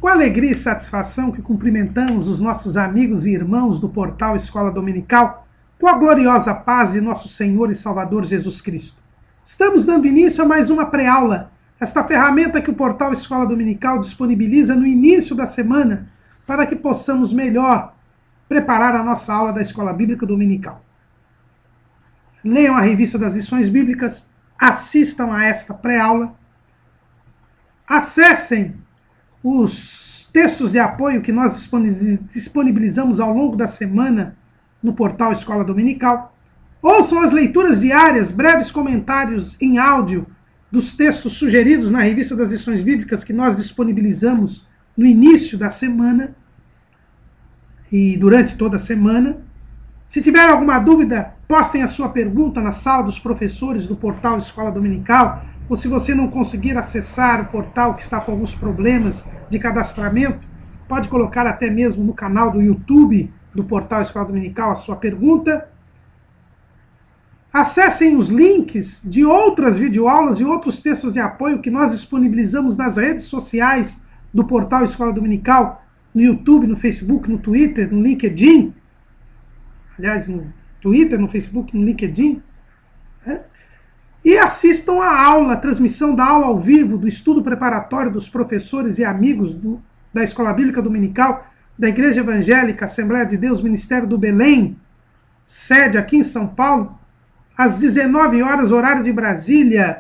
com alegria e satisfação que cumprimentamos os nossos amigos e irmãos do portal Escola Dominical, com a gloriosa paz de nosso Senhor e Salvador Jesus Cristo. Estamos dando início a mais uma pré-aula, esta ferramenta que o portal Escola Dominical disponibiliza no início da semana para que possamos melhor preparar a nossa aula da Escola Bíblica Dominical. Leiam a revista das lições bíblicas, assistam a esta pré-aula, acessem os textos de apoio que nós disponibilizamos ao longo da semana no portal Escola Dominical, ouçam as leituras diárias, breves comentários em áudio dos textos sugeridos na revista das lições bíblicas que nós disponibilizamos no início da semana e durante toda a semana. Se tiver alguma dúvida, postem a sua pergunta na sala dos professores do portal Escola Dominical, ou se você não conseguir acessar o portal que está com alguns problemas de cadastramento, pode colocar até mesmo no canal do YouTube do portal Escola Dominical a sua pergunta. Acessem os links de outras videoaulas e outros textos de apoio que nós disponibilizamos nas redes sociais do portal Escola Dominical, no YouTube, no Facebook, no Twitter, no LinkedIn. Aliás, no Twitter, no Facebook, no LinkedIn. E assistam a aula, a transmissão da aula ao vivo, do estudo preparatório dos professores e amigos da Escola Bíblica Dominical, da Igreja Evangélica Assembleia de Deus, Ministério do Belém, sede aqui em São Paulo, às 19 horas, horário de Brasília,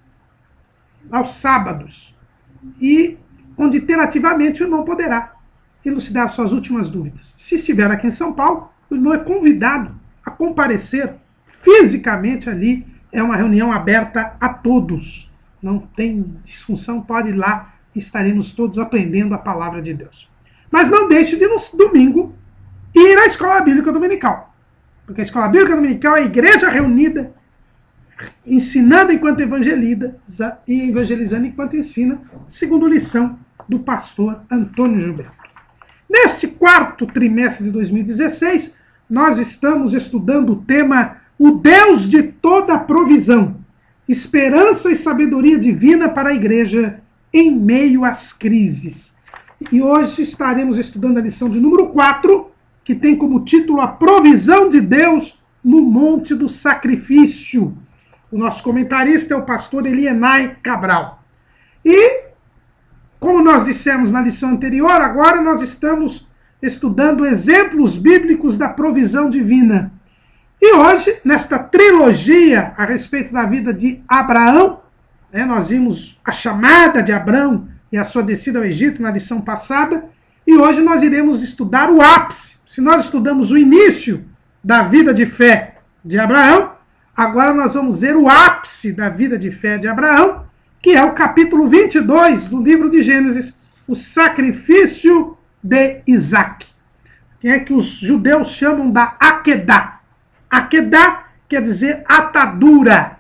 aos sábados. E onde tentativamente o irmão poderá elucidar suas últimas dúvidas. Se estiver aqui em São Paulo, o irmão é convidado a comparecer fisicamente ali. É uma reunião aberta a todos. Não tem disfunção, pode ir lá, estaremos todos aprendendo a palavra de Deus. Mas não deixe de, no domingo, ir à Escola Bíblica Dominical. Porque a Escola Bíblica Dominical é a igreja reunida, ensinando enquanto evangeliza e evangelizando enquanto ensina, segundo lição do pastor Antônio Gilberto. Neste quarto trimestre de 2016, nós estamos estudando o tema O Deus de toda provisão, esperança e sabedoria divina para a igreja em meio às crises. E hoje estaremos estudando a lição de número 4, que tem como título A Provisão de Deus no Monte do Sacrifício. O nosso comentarista é o pastor Elienay Cabral. E, como nós dissemos na lição anterior, agora nós estamos estudando exemplos bíblicos da provisão divina. E hoje, nesta trilogia a respeito da vida de Abraão, nós vimos a chamada de Abraão e a sua descida ao Egito na lição passada, e hoje nós iremos estudar o ápice. Se nós estudamos o início da vida de fé de Abraão, agora nós vamos ver o ápice da vida de fé de Abraão, que é o capítulo 22 do livro de Gênesis, o sacrifício de Isaac, que é que os judeus chamam da Akedah. Akedah quer dizer atadura,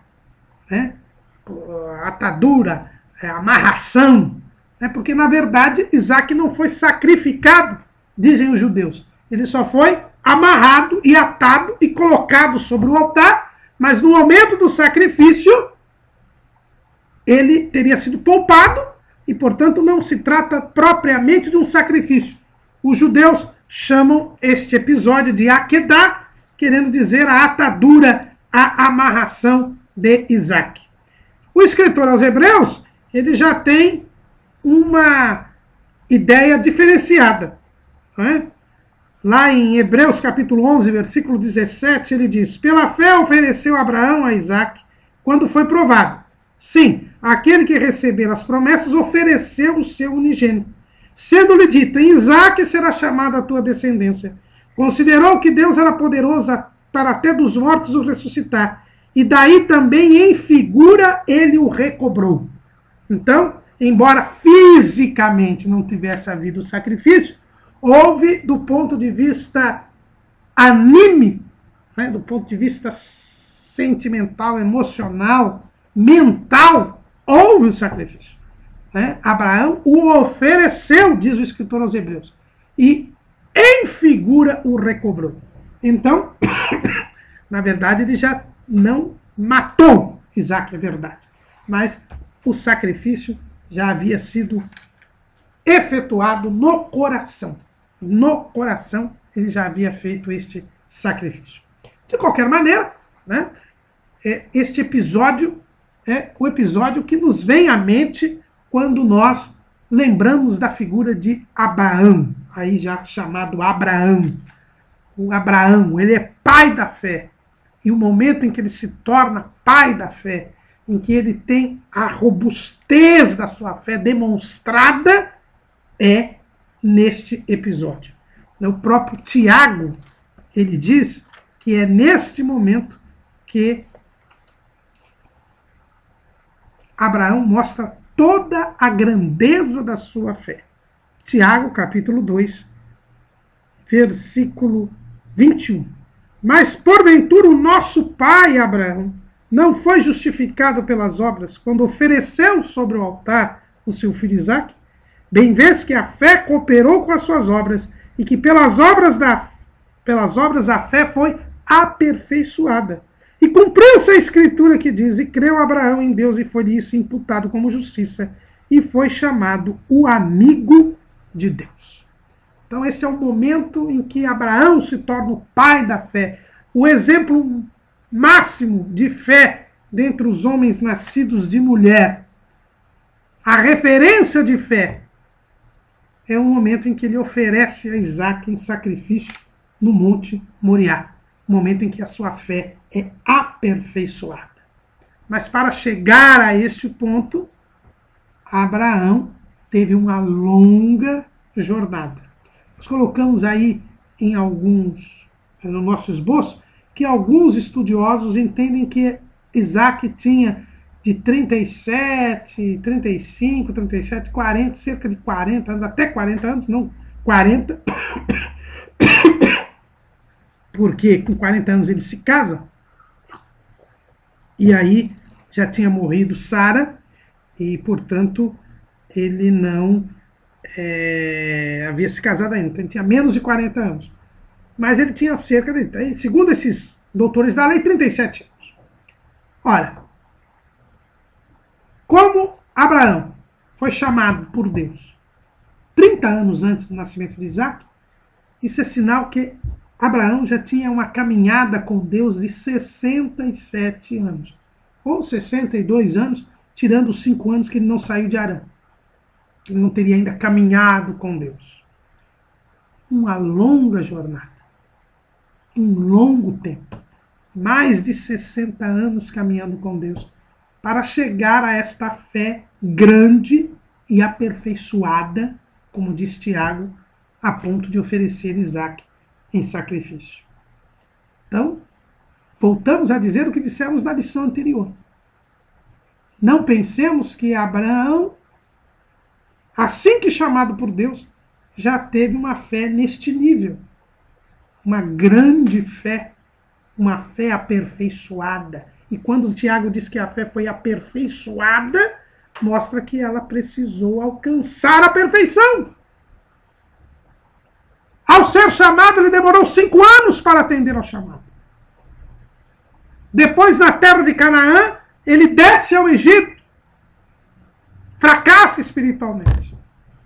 atadura, amarração, porque na verdade Isaac não foi sacrificado, dizem os judeus, ele só foi amarrado e atado e colocado sobre o altar, mas no momento do sacrifício ele teria sido poupado e, portanto, não se trata propriamente de um sacrifício. Os judeus chamam este episódio de Akedah, querendo dizer a atadura, a amarração de Isaac. O escritor aos Hebreus, ele já tem uma ideia diferenciada. Lá em Hebreus capítulo 11, versículo 17, ele diz: Pela fé ofereceu Abraão a Isaac quando foi provado. Sim, aquele que receber as promessas ofereceu o seu unigênito. Sendo-lhe dito, em Isaac será chamada a tua descendência. Considerou que Deus era poderoso para até dos mortos o ressuscitar. E daí também em figura ele o recobrou. Então, embora fisicamente não tivesse havido o sacrifício, houve, do ponto de vista anímico, do ponto de vista sentimental, emocional, mental, houve o sacrifício. Abraão o ofereceu, diz o escritor aos Hebreus, e em figura o recobrou. Então, na verdade, ele já não matou Isaac, é verdade, mas o sacrifício já havia sido efetuado no coração. No coração ele já havia feito este sacrifício. De qualquer maneira, né, este episódio é o episódio que nos vem à mente quando nós lembramos da figura de Abraão, aí já chamado Abraão. O Abraão, ele é pai da fé. E o momento em que ele se torna pai da fé, em que ele tem a robustez da sua fé demonstrada, é neste episódio. O próprio Tiago, ele diz que é neste momento que Abraão mostra toda a grandeza da sua fé. Tiago, capítulo 2, versículo 21. Mas, porventura, o nosso pai Abraão não foi justificado pelas obras quando ofereceu sobre o altar o seu filho Isaque? Bem vês que a fé cooperou com as suas obras e que pelas obras a fé foi aperfeiçoada. E cumpriu-se a escritura que diz, e creu Abraão em Deus e foi isso imputado como justiça e foi chamado o amigo de Deus. Então esse é o momento em que Abraão se torna o pai da fé, o exemplo máximo de fé dentre os homens nascidos de mulher. A referência de fé é o momento em que ele oferece a Isaque em sacrifício no Monte Moriá. O momento em que a sua fé é aperfeiçoada. Mas para chegar a este ponto, Abraão teve uma longa jornada. Nós colocamos aí no nosso esboço, que alguns estudiosos entendem que Isaque tinha de 37, 35, 37, 40, cerca de 40 anos, até 40 anos, não 40, porque com 40 anos ele se casa, e aí já tinha morrido Sara, e portanto ele não havia se casado ainda, então ele tinha menos de 40 anos. Mas ele tinha cerca de, segundo esses doutores da lei, 37 anos. Ora, como Abraão foi chamado por Deus 30 anos antes do nascimento de Isaque, isso é sinal que Abraão já tinha uma caminhada com Deus de 67 anos. Ou 62 anos, tirando os 5 anos que ele não saiu de Harã. Ele não teria ainda caminhado com Deus. Uma longa jornada. Um longo tempo. Mais de 60 anos caminhando com Deus. Para chegar a esta fé grande e aperfeiçoada, como diz Tiago, a ponto de oferecer Isaque em sacrifício. Então, voltamos a dizer o que dissemos na lição anterior. Não pensemos que Abraão, assim que chamado por Deus, já teve uma fé neste nível. Uma grande fé, uma fé aperfeiçoada. E quando o Tiago diz que a fé foi aperfeiçoada, mostra que ela precisou alcançar a perfeição. Ao ser chamado, ele demorou 5 anos para atender ao chamado. Depois, na terra de Canaã, ele desce ao Egito. Fracassa espiritualmente.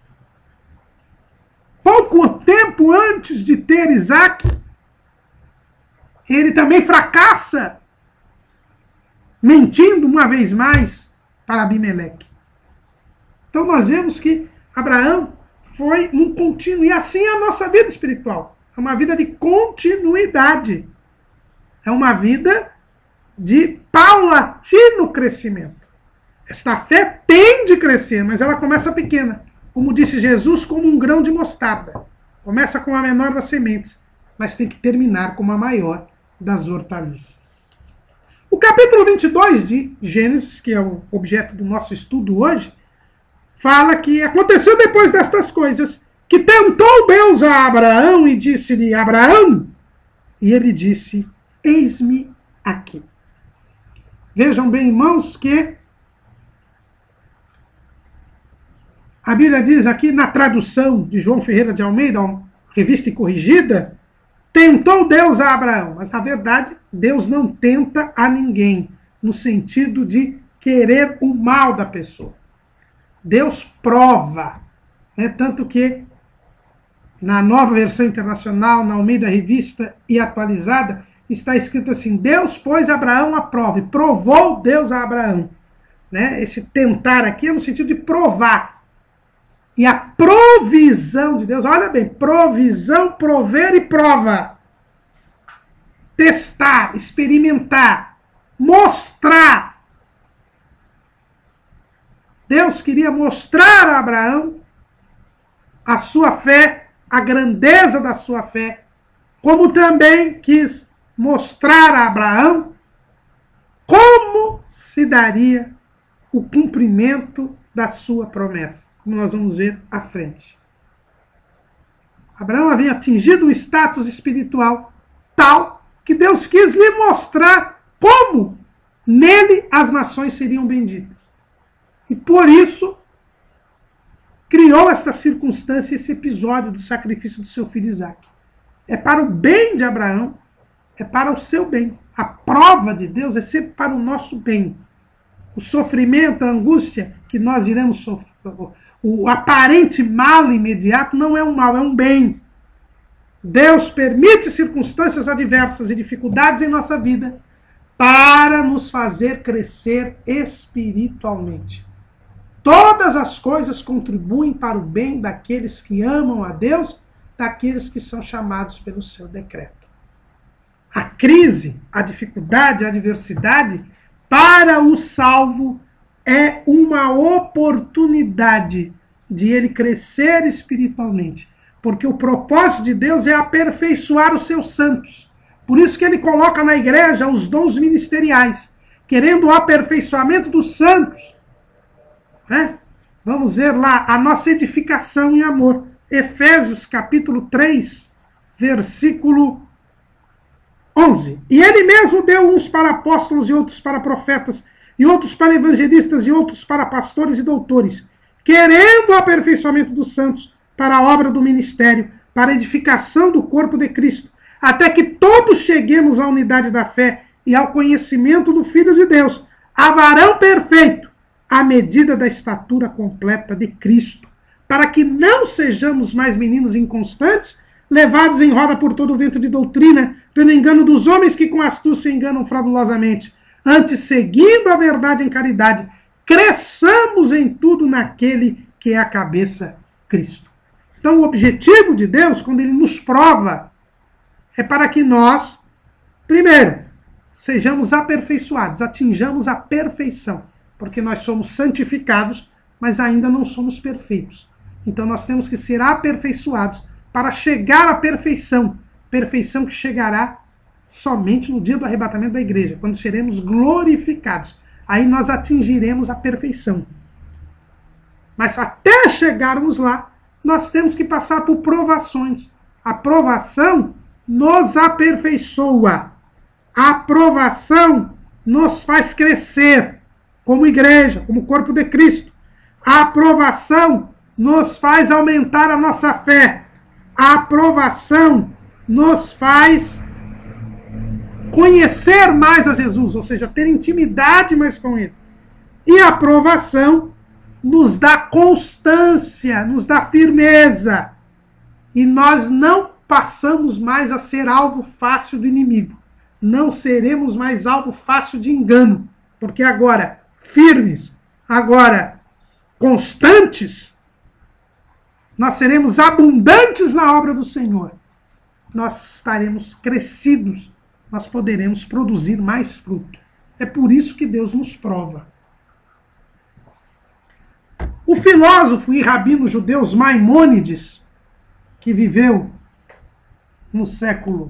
Pouco tempo antes de ter Isaque, ele também fracassa, mentindo uma vez mais para Abimeleque. Então nós vemos que Abraão foi um contínuo, e assim é a nossa vida espiritual. É uma vida de continuidade. É uma vida de paulatino crescimento. Esta fé tem de crescer, mas ela começa pequena. Como disse Jesus, como um grão de mostarda. Começa com a menor das sementes, mas tem que terminar com a maior das hortaliças. O capítulo 22 de Gênesis, que é o objeto do nosso estudo hoje, fala que aconteceu depois destas coisas, que tentou Deus a Abraão e disse-lhe, Abraão, e ele disse, eis-me aqui. Vejam bem, irmãos, que a Bíblia diz aqui na tradução de João Ferreira de Almeida, revista e corrigida, tentou Deus a Abraão, mas na verdade Deus não tenta a ninguém, no sentido de querer o mal da pessoa. Deus prova, né? Tanto que na Nova Versão Internacional, na Almeida Revista e Atualizada, está escrito assim: Deus pôs Abraão à prova, e provou Deus a Abraão. Né? Esse tentar aqui é no sentido de provar. E a provisão de Deus, olha bem, provisão, prover e prova. Testar, experimentar, mostrar. Deus queria mostrar a Abraão a sua fé, a grandeza da sua fé, como também quis mostrar a Abraão como se daria o cumprimento da sua promessa, como nós vamos ver à frente. Abraão havia atingido um status espiritual tal que Deus quis lhe mostrar como nele as nações seriam benditas. E por isso criou esta circunstância, esse episódio do sacrifício do seu filho Isaque. É para o bem de Abraão, é para o seu bem. A prova de Deus é sempre para o nosso bem. O sofrimento, a angústia que nós iremos sofrer, o aparente mal imediato não é um mal, é um bem. Deus permite circunstâncias adversas e dificuldades em nossa vida para nos fazer crescer espiritualmente. Todas as coisas contribuem para o bem daqueles que amam a Deus, daqueles que são chamados pelo seu decreto. A crise, a dificuldade, a adversidade, para o salvo, é uma oportunidade de ele crescer espiritualmente. Porque o propósito de Deus é aperfeiçoar os seus santos. Por isso que ele coloca na igreja os dons ministeriais, querendo o aperfeiçoamento dos santos. Né? Vamos ver lá a nossa edificação em amor. Efésios capítulo 3, versículo 11. E ele mesmo deu uns para apóstolos e outros para profetas, e outros para evangelistas e outros para pastores e doutores, querendo o aperfeiçoamento dos santos para a obra do ministério, para a edificação do corpo de Cristo, até que todos cheguemos à unidade da fé e ao conhecimento do Filho de Deus, a varão perfeito, à medida da estatura completa de Cristo, para que não sejamos mais meninos inconstantes, levados em roda por todo o vento de doutrina, pelo engano dos homens que com astúcia enganam fraudulosamente. Antes, seguindo a verdade em caridade, cresçamos em tudo naquele que é a cabeça, Cristo. Então, o objetivo de Deus, quando ele nos prova, é para que nós, primeiro, sejamos aperfeiçoados, atinjamos a perfeição, porque nós somos santificados, mas ainda não somos perfeitos. Então, nós temos que ser aperfeiçoados para chegar à perfeição, perfeição que chegará somente no dia do arrebatamento da igreja, quando seremos glorificados. Aí nós atingiremos a perfeição. Mas até chegarmos lá, nós temos que passar por provações. A provação nos aperfeiçoa. A provação nos faz crescer como igreja, como corpo de Cristo. A provação nos faz aumentar a nossa fé. A aprovação nos faz conhecer mais a Jesus, ou seja, ter intimidade mais com Ele. E a aprovação nos dá constância, nos dá firmeza. E nós não passamos mais a ser alvo fácil do inimigo. Não seremos mais alvo fácil de engano. Porque agora, firmes, agora constantes, nós seremos abundantes na obra do Senhor. Nós estaremos crescidos, nós poderemos produzir mais fruto. É por isso que Deus nos prova. O filósofo e rabino judeu Maimônides, que viveu no século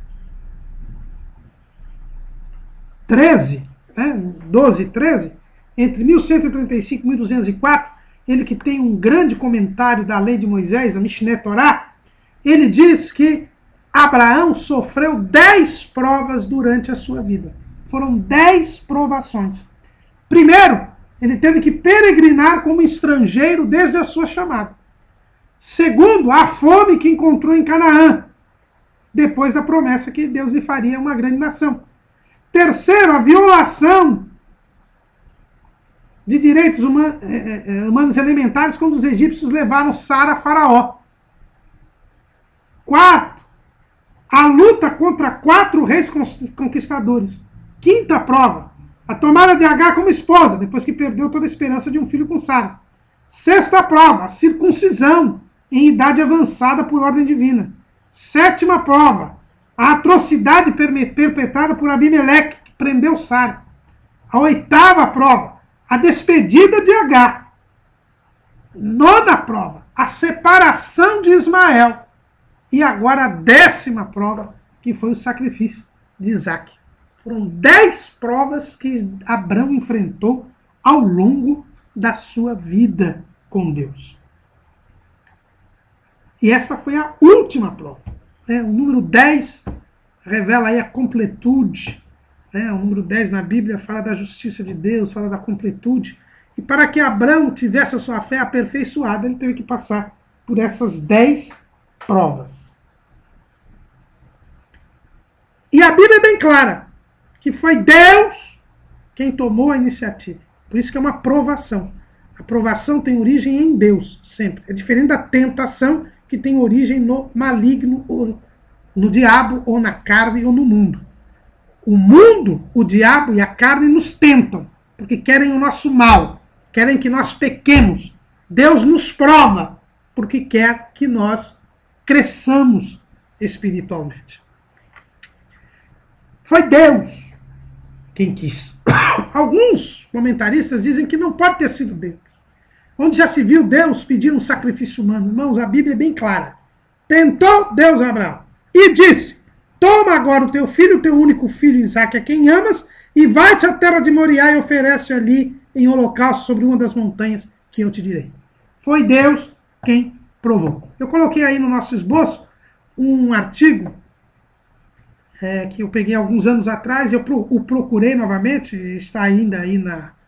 XIII, 12 e 13, entre 1135 e 1204, ele que tem um grande comentário da lei de Moisés, a Mishneh Torah, ele diz que Abraão sofreu 10 provas durante a sua vida. Foram 10 provações. Primeiro, ele teve que peregrinar como estrangeiro desde a sua chamada. Segundo, a fome que encontrou em Canaã, depois da promessa que Deus lhe faria uma grande nação. Terceiro, a violação de direitos humanos elementares quando os egípcios levaram Sara a Faraó. Quarto, a luta contra 4 reis conquistadores. Quinta prova, a tomada de Agar como esposa, depois que perdeu toda a esperança de um filho com Sara. Sexta prova, a circuncisão em idade avançada por ordem divina. Sétima prova, a atrocidade perpetrada por Abimeleque, que prendeu Sara. A oitava prova, a despedida de Agar. Nona prova, a separação de Ismael. E agora a 10ª prova, que foi o sacrifício de Isaac. Foram 10 provas que Abraão enfrentou ao longo da sua vida com Deus. E essa foi a última prova. O número 10 revela aí a completude. O número 10 na Bíblia fala da justiça de Deus, fala da completude. E para que Abraão tivesse a sua fé aperfeiçoada, ele teve que passar por essas 10 provas. E a Bíblia é bem clara, que foi Deus quem tomou a iniciativa. Por isso que é uma provação. A provação tem origem em Deus, sempre. É diferente da tentação, que tem origem no maligno, ou no diabo, ou na carne, ou no mundo. O mundo, o diabo e a carne nos tentam, porque querem o nosso mal, querem que nós pequemos. Deus nos prova, porque quer que nós cresçamos espiritualmente. Foi Deus quem quis. Alguns comentaristas dizem que não pode ter sido Deus. Onde já se viu Deus pedir um sacrifício humano? Irmãos, a Bíblia é bem clara. Tentou Deus a Abraão e disse: toma agora o teu filho, o teu único filho Isaque, a quem amas, e vai-te à terra de Moriá e oferece ali em holocausto sobre uma das montanhas que eu te direi. Foi Deus quem provou. Eu coloquei aí no nosso esboço um artigo que eu peguei alguns anos atrás, eu o procurei novamente, está ainda aí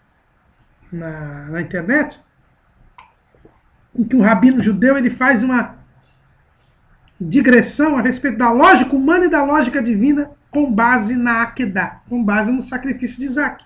na internet, em que um rabino judeu ele faz uma digressão a respeito da lógica humana e da lógica divina com base na Akedah, com base no sacrifício de Isaac.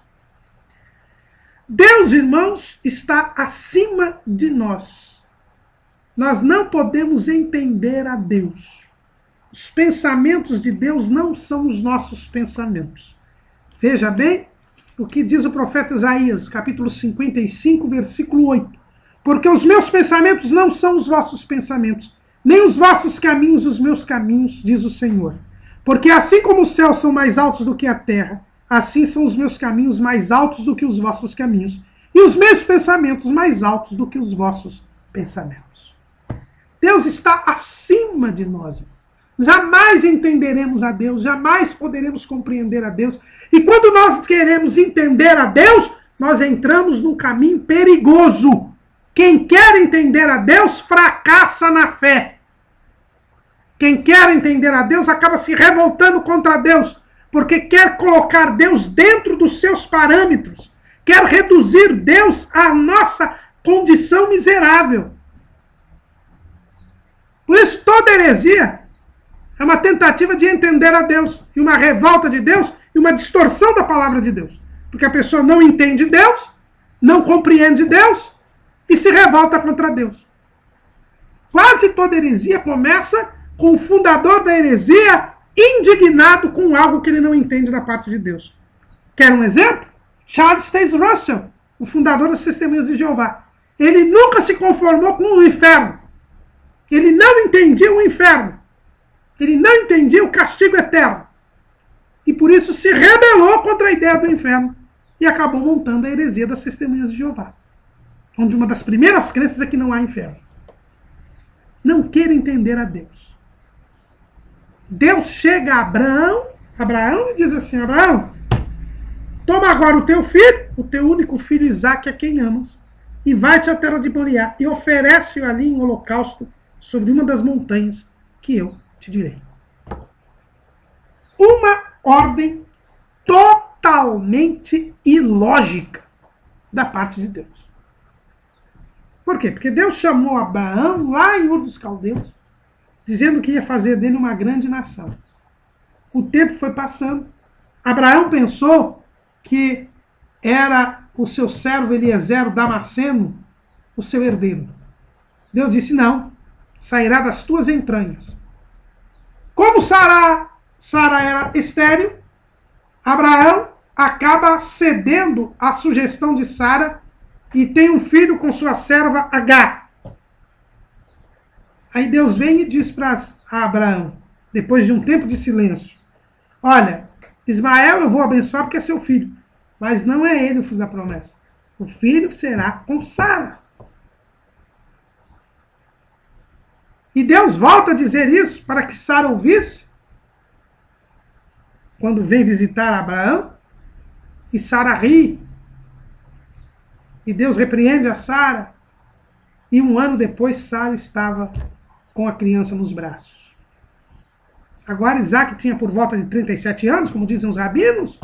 Deus, irmãos, está acima de nós. Nós não podemos entender a Deus. Os pensamentos de Deus não são os nossos pensamentos. Veja bem o que diz o profeta Isaías, capítulo 55, versículo 8. Porque os meus pensamentos não são os vossos pensamentos, nem os vossos caminhos os meus caminhos, diz o Senhor. Porque assim como os céus são mais altos do que a terra, assim são os meus caminhos mais altos do que os vossos caminhos, e os meus pensamentos mais altos do que os vossos pensamentos. Deus está acima de nós. Jamais entenderemos a Deus, jamais poderemos compreender a Deus. E quando nós queremos entender a Deus, nós entramos num caminho perigoso. Quem quer entender a Deus fracassa na fé. Quem quer entender a Deus acaba se revoltando contra Deus, porque quer colocar Deus dentro dos seus parâmetros, quer reduzir Deus à nossa condição miserável. Por isso, toda heresia é uma tentativa de entender a Deus, e uma revolta de Deus, e uma distorção da palavra de Deus. Porque a pessoa não entende Deus, não compreende Deus, e se revolta contra Deus. Quase toda heresia começa com o fundador da heresia indignado com algo que ele não entende da parte de Deus. Quer um exemplo? Charles Taze Russell, o fundador das Testemunhas de Jeová. Ele nunca se conformou com o inferno. Ele não entendia o inferno. Ele não entendia o castigo eterno. E por isso se rebelou contra a ideia do inferno e acabou montando a heresia das Testemunhas de Jeová, onde uma das primeiras crenças é que não há inferno. Não queira entender a Deus. Deus chega a Abraão e diz assim: Abraão, toma agora o teu filho, o teu único filho Isaque, a quem amas, e vai-te à terra de Moriá e oferece-o ali em holocausto sobre uma das montanhas que eu te direi. Uma ordem totalmente ilógica da parte de Deus. Por quê? Porque Deus chamou Abraão lá em Ur dos Caldeus, dizendo que ia fazer dele uma grande nação. O tempo foi passando. Abraão pensou que era o seu servo Eliezer, o Damasceno, o seu herdeiro. Deus disse, não, sairá das tuas entranhas. Como Sara era estéril, Abraão acaba cedendo à sugestão de Sara e tem um filho com sua serva Agar. Aí Deus vem e diz para Abraão, depois de um tempo de silêncio, olha, Ismael eu vou abençoar porque é seu filho, mas não é ele o filho da promessa. O filho será com Sara. E Deus volta a dizer isso para que Sara ouvisse, quando vem visitar Abraão, e Sara ri. E Deus repreende a Sara. E um ano depois, Sara estava com a criança nos braços. Agora Isaac tinha por volta de 37 anos, como dizem os rabinos.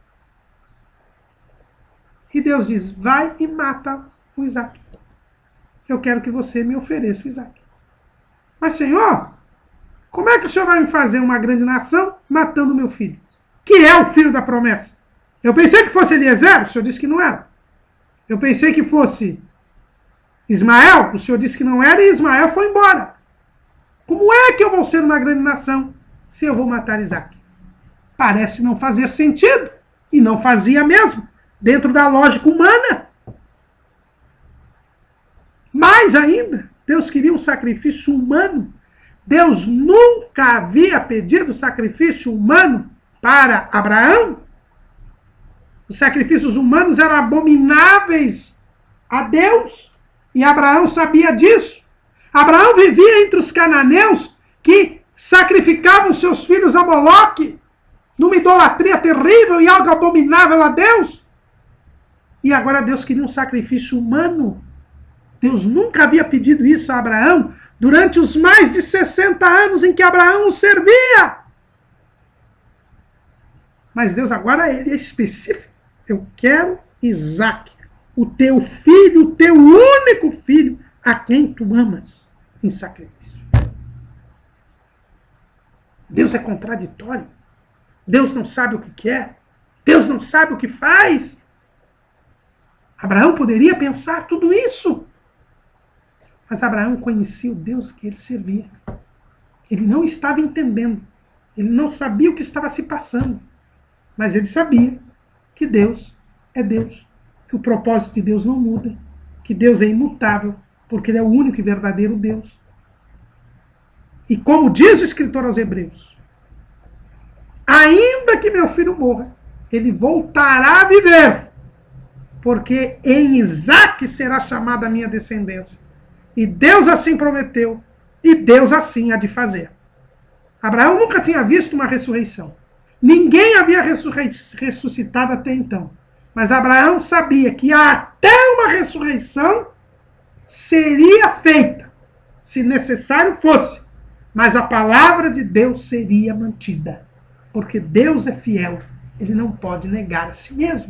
E Deus diz, vai e mata o Isaac. Eu quero que você me ofereça o Isaac. Mas, Senhor, como é que o Senhor vai me fazer uma grande nação matando meu filho? Que é o filho da promessa. Eu pensei que fosse Eliezer, o Senhor disse que não era. Eu pensei que fosse Ismael, o Senhor disse que não era, e Ismael foi embora. Como é que eu vou ser uma grande nação se eu vou matar Isaac? Parece não fazer sentido. E não fazia mesmo, dentro da lógica humana. Mais ainda, Deus queria um sacrifício humano. Deus nunca havia pedido sacrifício humano para Abraão. Os sacrifícios humanos eram abomináveis a Deus. E Abraão sabia disso. Abraão vivia entre os cananeus que sacrificavam seus filhos a Moloque, numa idolatria terrível e algo abominável a Deus. E agora Deus queria um sacrifício humano. Deus nunca havia pedido isso a Abraão durante os mais de 60 anos em que Abraão o servia. Mas Deus agora ele é específico. Eu quero Isaac, o teu filho, o teu único filho, a quem tu amas, em sacrifício. Deus é contraditório. Deus não sabe o que quer. Deus não sabe o que faz. Abraão poderia pensar tudo isso. Mas Abraão conhecia o Deus que ele servia. Ele não estava entendendo. Ele não sabia o que estava se passando. Mas ele sabia que Deus é Deus. Que o propósito de Deus não muda. Que Deus é imutável. Porque ele é o único e verdadeiro Deus. E como diz o escritor aos Hebreus, ainda que meu filho morra, ele voltará a viver. Porque em Isaque será chamada a minha descendência. E Deus assim prometeu, e Deus assim há de fazer. Abraão nunca tinha visto uma ressurreição. Ninguém havia ressuscitado até então. Mas Abraão sabia que até uma ressurreição seria feita, se necessário fosse. Mas a palavra de Deus seria mantida. Porque Deus é fiel. Ele não pode negar a si mesmo.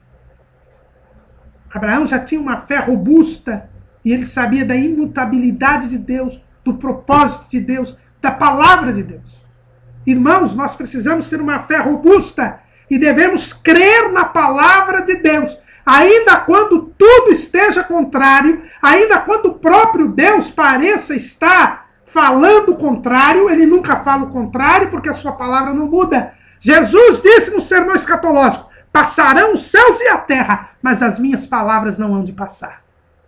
Abraão já tinha uma fé robusta. E ele sabia da imutabilidade de Deus, do propósito de Deus, da palavra de Deus. Irmãos, nós precisamos ter uma fé robusta e devemos crer na palavra de Deus. Ainda quando tudo esteja contrário, ainda quando o próprio Deus pareça estar falando o contrário, ele nunca fala o contrário porque a sua palavra não muda. Jesus disse no sermão escatológico, passarão os céus e a terra, mas as minhas palavras não hão de passar.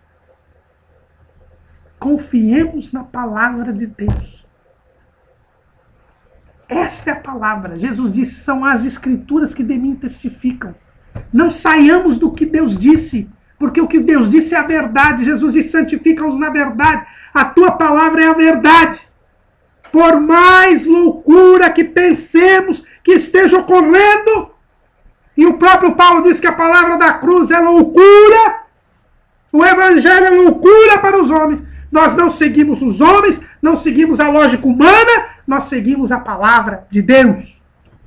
Confiemos na palavra de Deus. Esta é a palavra. Jesus disse, são as escrituras que de mim testificam. Não saiamos do que Deus disse, porque o que Deus disse é a verdade. Jesus disse, santifica-os na verdade. A tua palavra é a verdade. Por mais loucura que pensemos que esteja ocorrendo, e o próprio Paulo diz que a palavra da cruz é loucura, o evangelho é loucura para os homens. Nós não seguimos os homens, não seguimos a lógica humana, nós seguimos a palavra de Deus.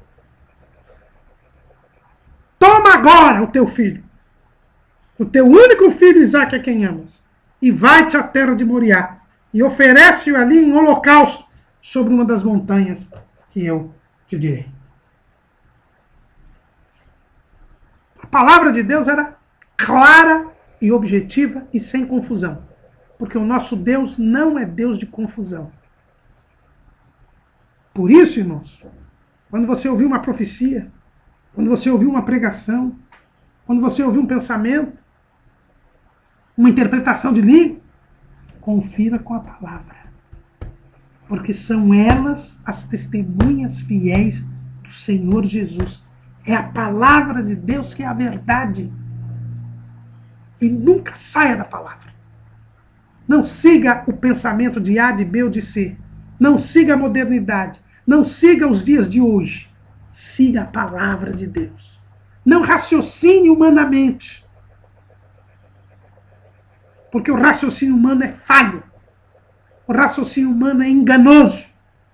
Toma agora o teu filho, o teu único filho Isaque a quem amas, e vai-te à terra de Moriá, e oferece-o ali em holocausto sobre uma das montanhas que eu te direi. A palavra de Deus era clara e objetiva e sem confusão. Porque o nosso Deus não é Deus de confusão. Por isso, irmãos, quando você ouvir uma profecia, quando você ouvir uma pregação, quando você ouvir um pensamento, uma interpretação de língua, confira com a palavra. Porque são elas as testemunhas fiéis do Senhor Jesus. É a palavra de Deus que é a verdade. E nunca saia da palavra. Não siga o pensamento de A, de B ou de C. Não siga a modernidade. Não siga os dias de hoje. Siga a palavra de Deus. Não raciocine humanamente. Porque o raciocínio humano é falho. O raciocínio humano é enganoso.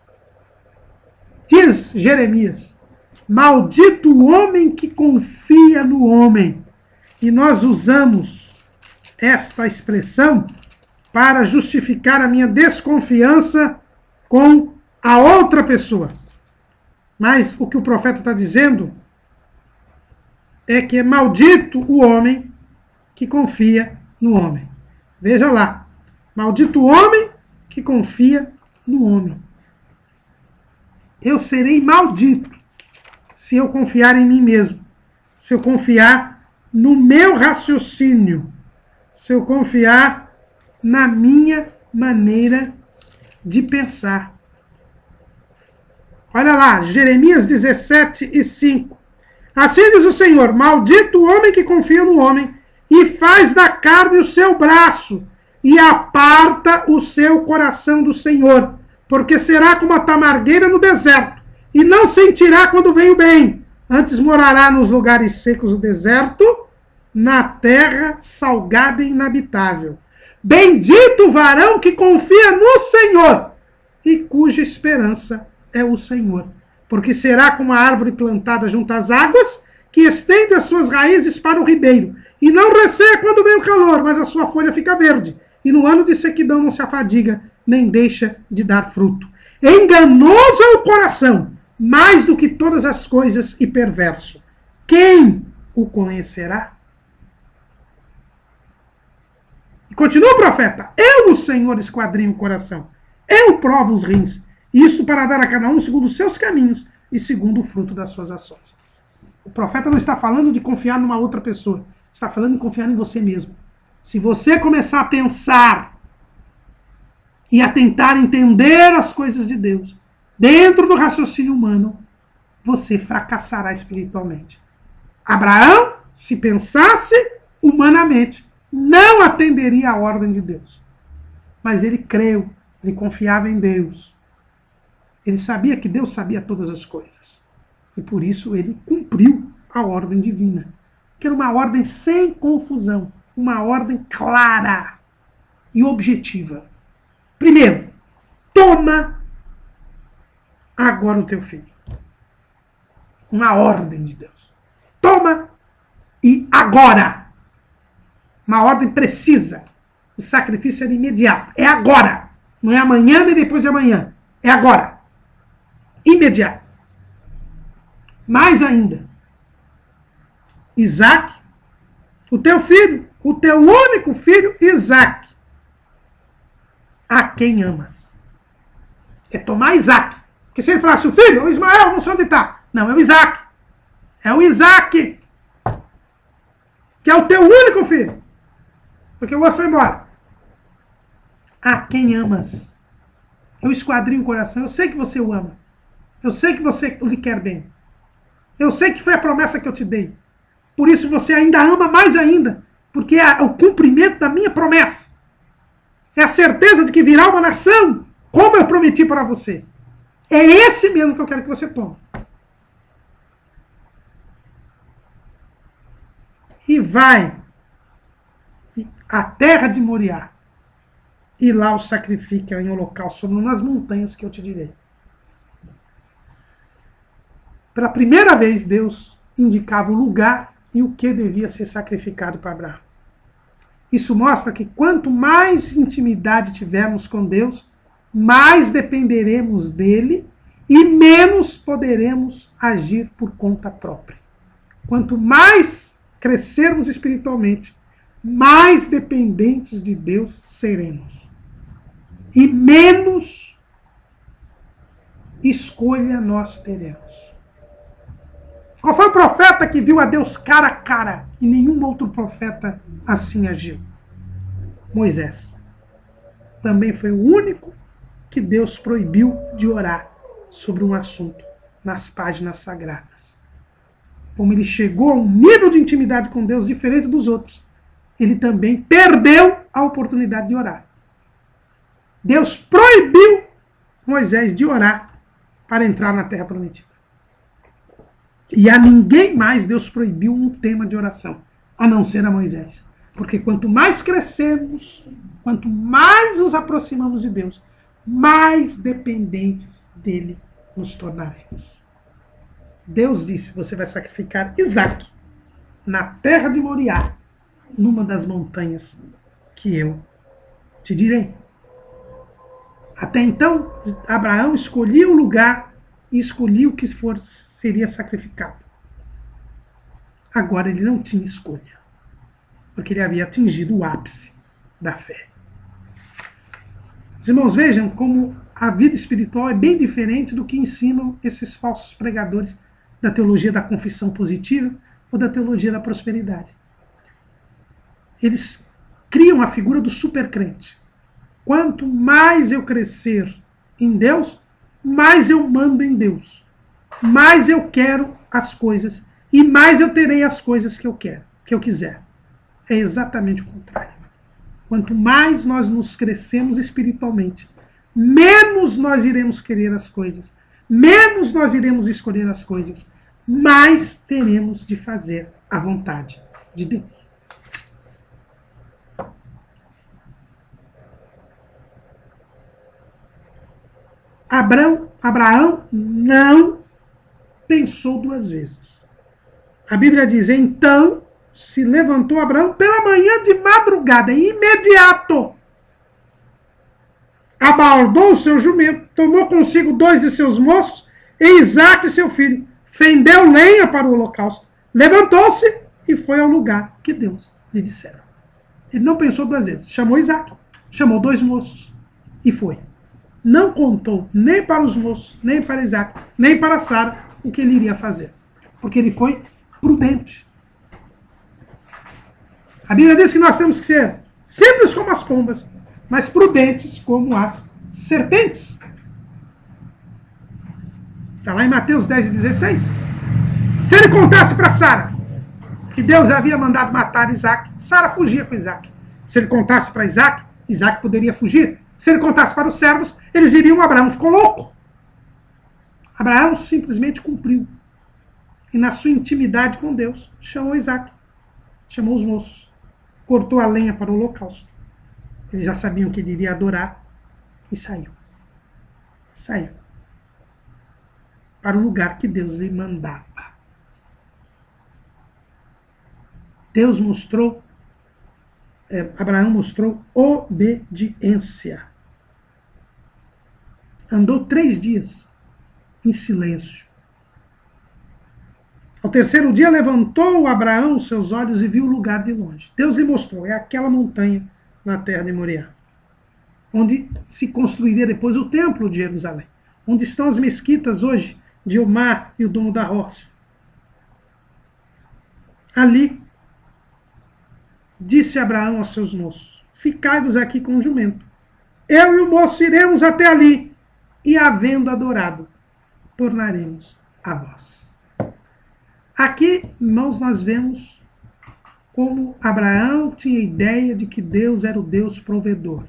Diz Jeremias: maldito o homem que confia no homem. E nós usamos esta expressão para justificar a minha desconfiança com a outra pessoa. Mas o que o profeta está dizendo é que é maldito o homem que confia no homem. Veja lá. Maldito o homem que confia no homem. Eu serei maldito se eu confiar em mim mesmo. Se eu confiar no meu raciocínio. Se eu confiar na minha maneira de pensar. Olha lá, Jeremias 17:5. Assim diz o Senhor: maldito o homem que confia no homem e faz da carne o seu braço e aparta o seu coração do Senhor, porque será como a tamargueira no deserto e não sentirá quando vem o bem. Antes morará nos lugares secos do deserto, na terra salgada e inabitável. Bendito o varão que confia no Senhor e cuja esperança é o Senhor. Porque será como a árvore plantada junto às águas, que estende as suas raízes para o ribeiro, e não receia quando vem o calor, mas a sua folha fica verde, e no ano de sequidão não se afadiga, nem deixa de dar fruto. Enganoso é o coração, mais do que todas as coisas, e perverso. Quem o conhecerá? E continua o profeta: eu, o Senhor, esquadrinho o coração, eu provo os rins, isto para dar a cada um segundo os seus caminhos e segundo o fruto das suas ações. O profeta não está falando de confiar numa outra pessoa, está falando de confiar em você mesmo. Se você começar a pensar e a tentar entender as coisas de Deus dentro do raciocínio humano, você fracassará espiritualmente. Abraão, se pensasse humanamente, não atenderia à ordem de Deus. Mas ele creu, ele confiava em Deus. Ele sabia que Deus sabia todas as coisas. E por isso ele cumpriu a ordem divina. Que era uma ordem sem confusão. Uma ordem clara e objetiva. Primeiro, toma agora o teu filho. Uma ordem de Deus. Toma e agora. Uma ordem precisa. O sacrifício era imediato. É agora. Não é amanhã nem depois de amanhã. É agora. Imediato. Mais ainda. Isaac, o teu filho, o teu único filho, Isaac, a quem amas. É tomar Isaac. Porque se ele falasse o filho, o Ismael, não sei onde está. Não, é o Isaac. É o Isaac. Que é o teu único filho. Porque o outro foi embora. A quem amas. Eu esquadrinho o coração. Eu sei que você o ama. Eu sei que você lhe quer bem. Eu sei que foi a promessa que eu te dei. Por isso você ainda ama mais ainda. Porque é o cumprimento da minha promessa. É a certeza de que virá uma nação, como eu prometi para você. É esse mesmo que eu quero que você tome. E vai à terra de Moriá. E lá o sacrifica em holocausto sobre umas montanhas que eu te direi. Pela primeira vez, Deus indicava o lugar e o que devia ser sacrificado para Abraão. Isso mostra que quanto mais intimidade tivermos com Deus, mais dependeremos dele e menos poderemos agir por conta própria. Quanto mais crescermos espiritualmente, mais dependentes de Deus seremos. E menos escolha nós teremos. Qual foi o profeta que viu a Deus cara a cara e nenhum outro profeta assim agiu? Moisés. Também foi o único que Deus proibiu de orar sobre um assunto nas páginas sagradas. Como ele chegou a um nível de intimidade com Deus diferente dos outros, ele também perdeu a oportunidade de orar. Deus proibiu Moisés de orar para entrar na Terra Prometida. E a ninguém mais Deus proibiu um tema de oração, a não ser a Moisés. Porque quanto mais crescemos, quanto mais nos aproximamos de Deus, mais dependentes dele nos tornaremos. Deus disse, você vai sacrificar Isaque na terra de Moriá, numa das montanhas que eu te direi. Até então, Abraão escolhia o lugar e escolhia o que seria sacrificado. Agora ele não tinha escolha, porque ele havia atingido o ápice da fé. Os irmãos, vejam como a vida espiritual é bem diferente do que ensinam esses falsos pregadores da teologia da confissão positiva ou da teologia da prosperidade. Eles criam a figura do supercrente. Quanto mais eu crescer em Deus, mais eu mando em Deus. Mais eu quero as coisas e mais eu terei as coisas que eu quero, que eu quiser. É exatamente o contrário. Quanto mais nós nos crescemos espiritualmente, menos nós iremos querer as coisas, menos nós iremos escolher as coisas, mais teremos de fazer a vontade de Deus. Abraão não pensou duas vezes. A Bíblia diz, então se levantou Abraão pela manhã de madrugada, imediato. Abordou o seu jumento, tomou consigo 2 de seus moços e Isaque, seu filho. Fendeu lenha para o holocausto. Levantou-se e foi ao lugar que Deus lhe dissera. Ele não pensou duas vezes. Chamou Isaque, chamou 2 moços e foi. Não contou nem para os moços, nem para Isaque, nem para Sara o que ele iria fazer. Porque ele foi prudente. A Bíblia diz que nós temos que ser simples como as pombas, mas prudentes como as serpentes. Está lá em Mateus 10:16. Se ele contasse para Sara que Deus havia mandado matar Isaque, Sara fugia com Isaque. Se ele contasse para Isaque, Isaque poderia fugir. Se ele contasse para os servos, eles iriam. Abraão ficou louco. Abraão simplesmente cumpriu. E na sua intimidade com Deus, chamou Isaque. Chamou os moços. Cortou a lenha para o holocausto. Eles já sabiam que ele iria adorar. E saiu. Saiu. Para o lugar que Deus lhe mandava. Abraão mostrou obediência. Andou 3 dias em silêncio. Ao 3º dia levantou Abraão os seus olhos e viu o lugar de longe. Deus lhe mostrou, é aquela montanha na terra de Moriá, onde se construiria depois o templo de Jerusalém, onde estão as mesquitas hoje de Omar e o Domo da Rocha. Ali, disse Abraão aos seus moços, ficai-vos aqui com o jumento. Eu e o moço iremos até ali, e havendo adorado, tornaremos a vós. Aqui, irmãos, nós vemos como Abraão tinha ideia de que Deus era o Deus provedor.